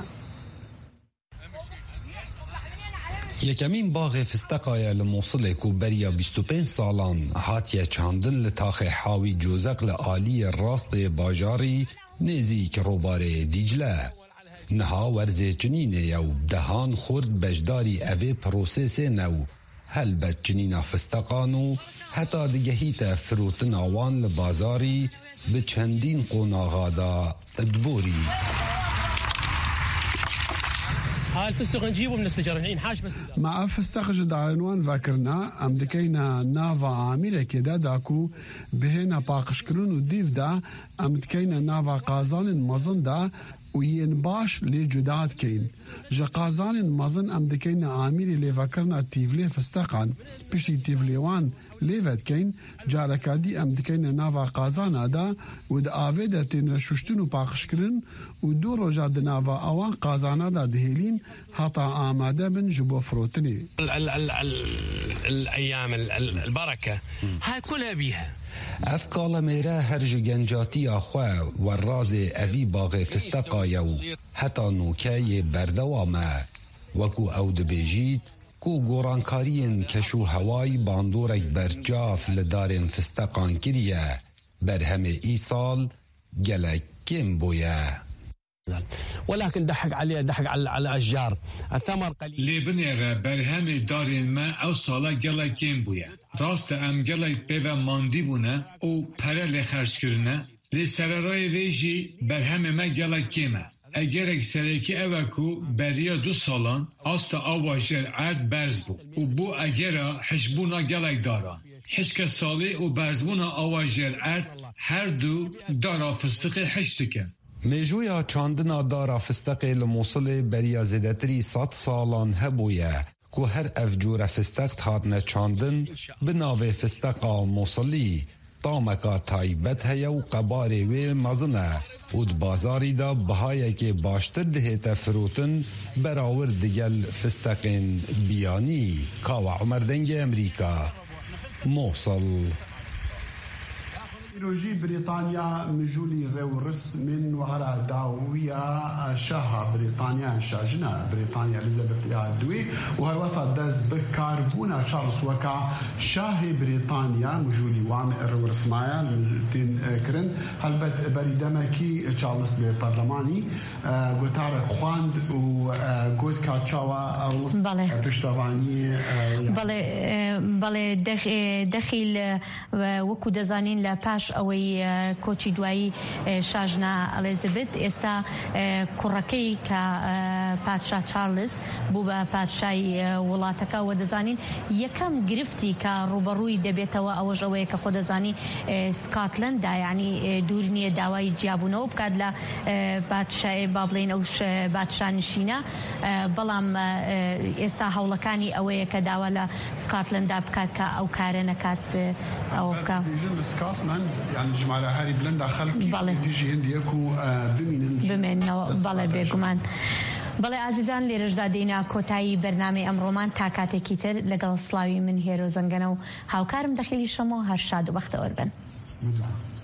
یکمین باغ فستقای لموصل کو بریا بیست و پنج سالان هاتیه چاندن لتاخ حاوی جوزق لعالی راست باجاری نزیک روبار دیجله نها ورزه چنینه یو دهان خورد بجداری اوه پروسیس نو هلبت چنینا فستقانو حتی دگهیت فروتن آوان لبازاری به چندین قوناغادا ادبوری هاي الفستق نجيبه من الشجر الحين حاش بس مع فستق جدارنوان فكرنا ام دكينا نافا عامله كده داكو بهنا باقشكرون وديف دا ام دكينا نافا قازان مزن دا وين باش لي جداد كين جا قازان مزن ام دكينا عامله لي فكرنا تيفلي فستقان بشي تيفليوان لیوت کین جارکادی ام دکین ناوا قازان ادا و د اوید تن ششتنو پاخش کرن و دو روزا د ناوا اوان قازان ادا دهلین حتا آماده بن جبو فروتنی ال ال ال ال الايام البركه هاي كلها بيها افکال میره هرج گنجاتی اخوا و راز اوی باغ فستقایو حتا نوکای بردوامه وکو او دبیجید کو گورانکارین کشو هوای باندورک برجاف لدارن فستقان کریه برهم ای سال گلک کم بویه ولكن ضحك عليه ضحك على على الاشجار الثمر قليل لبنيره برهم دارين ما او سالا گلا کم بویه راست ام گلا پیو ماندی بونه او پره لخرج کرنه لی سررای ویجی برهم ما گلا کمه اگر اکسرکی اوکو بریا دو سالان است آواجر عد برز بو و بو اگر حشبونا گلک داران حشک سالی و برزبونا آواجر عد هر دو دارا فستق حشتکن میجویا چاندنا دارا فستق لموصل بریا زدتری ست سالان هبویه که هر افجور فستق هاتنه چاندن بناوه فستقا موصلی طامکا تایبت هیا و قباره و مزنه و بازاری دا بهایی که باشتر دهیت فروتن براور دیگل فستقین بیانی کاو عمر دنگ امریکا موصل روجي بريطانيا مجولي رورس من وراء داوية شاه بريطانيا شاجنا بريطانيا إليزابيث يا دوي وهي وسط دز بكاربونا تشارلز وكا شاه بريطانيا مجولي وان رورس مايا تين كرن هلبت بريدمكي تشارلز البرلماني قطار خواند وقود كاتشاوا أو تشتواني بله بله دخل وكو دزانين لباش ئەوەی کۆچی دوایی شاژنا ئەلیزابێت ئێستا کوڕەکەی کە پادشا چارلز بوو بە پادشای وڵاتەکە و دەزانین یەکەم گرفتی کە ڕوبەڕووی دەبێتەوە ئەوەش ئەوەیە کە خۆ دەزانی سکاتلەندا یعنی دوور نییە داوای جیابوونەوە بکات لە پادشای با بڵێن ئەو پادشانشینە بەڵام ئێستا هەوڵەکانی ئەوەیە کە داوا لە سکاتلەندا بکات کە ئەو کارە نەکات ئەوە بکات يعني جماعة هاري بلندا خلق يجي هنديكو بمين بمين بالله بيجمان بەڵێ ئازیزان لێرەشدا دێنا کۆتایی بەرنامەی ئەمڕۆمان تا کاتێکی تر لەگەڵ سڵاوی من هێرۆ زەنگەنە و هاوکارم دەخیلی شەمەوە هەر شاد و بەختەوەر بن.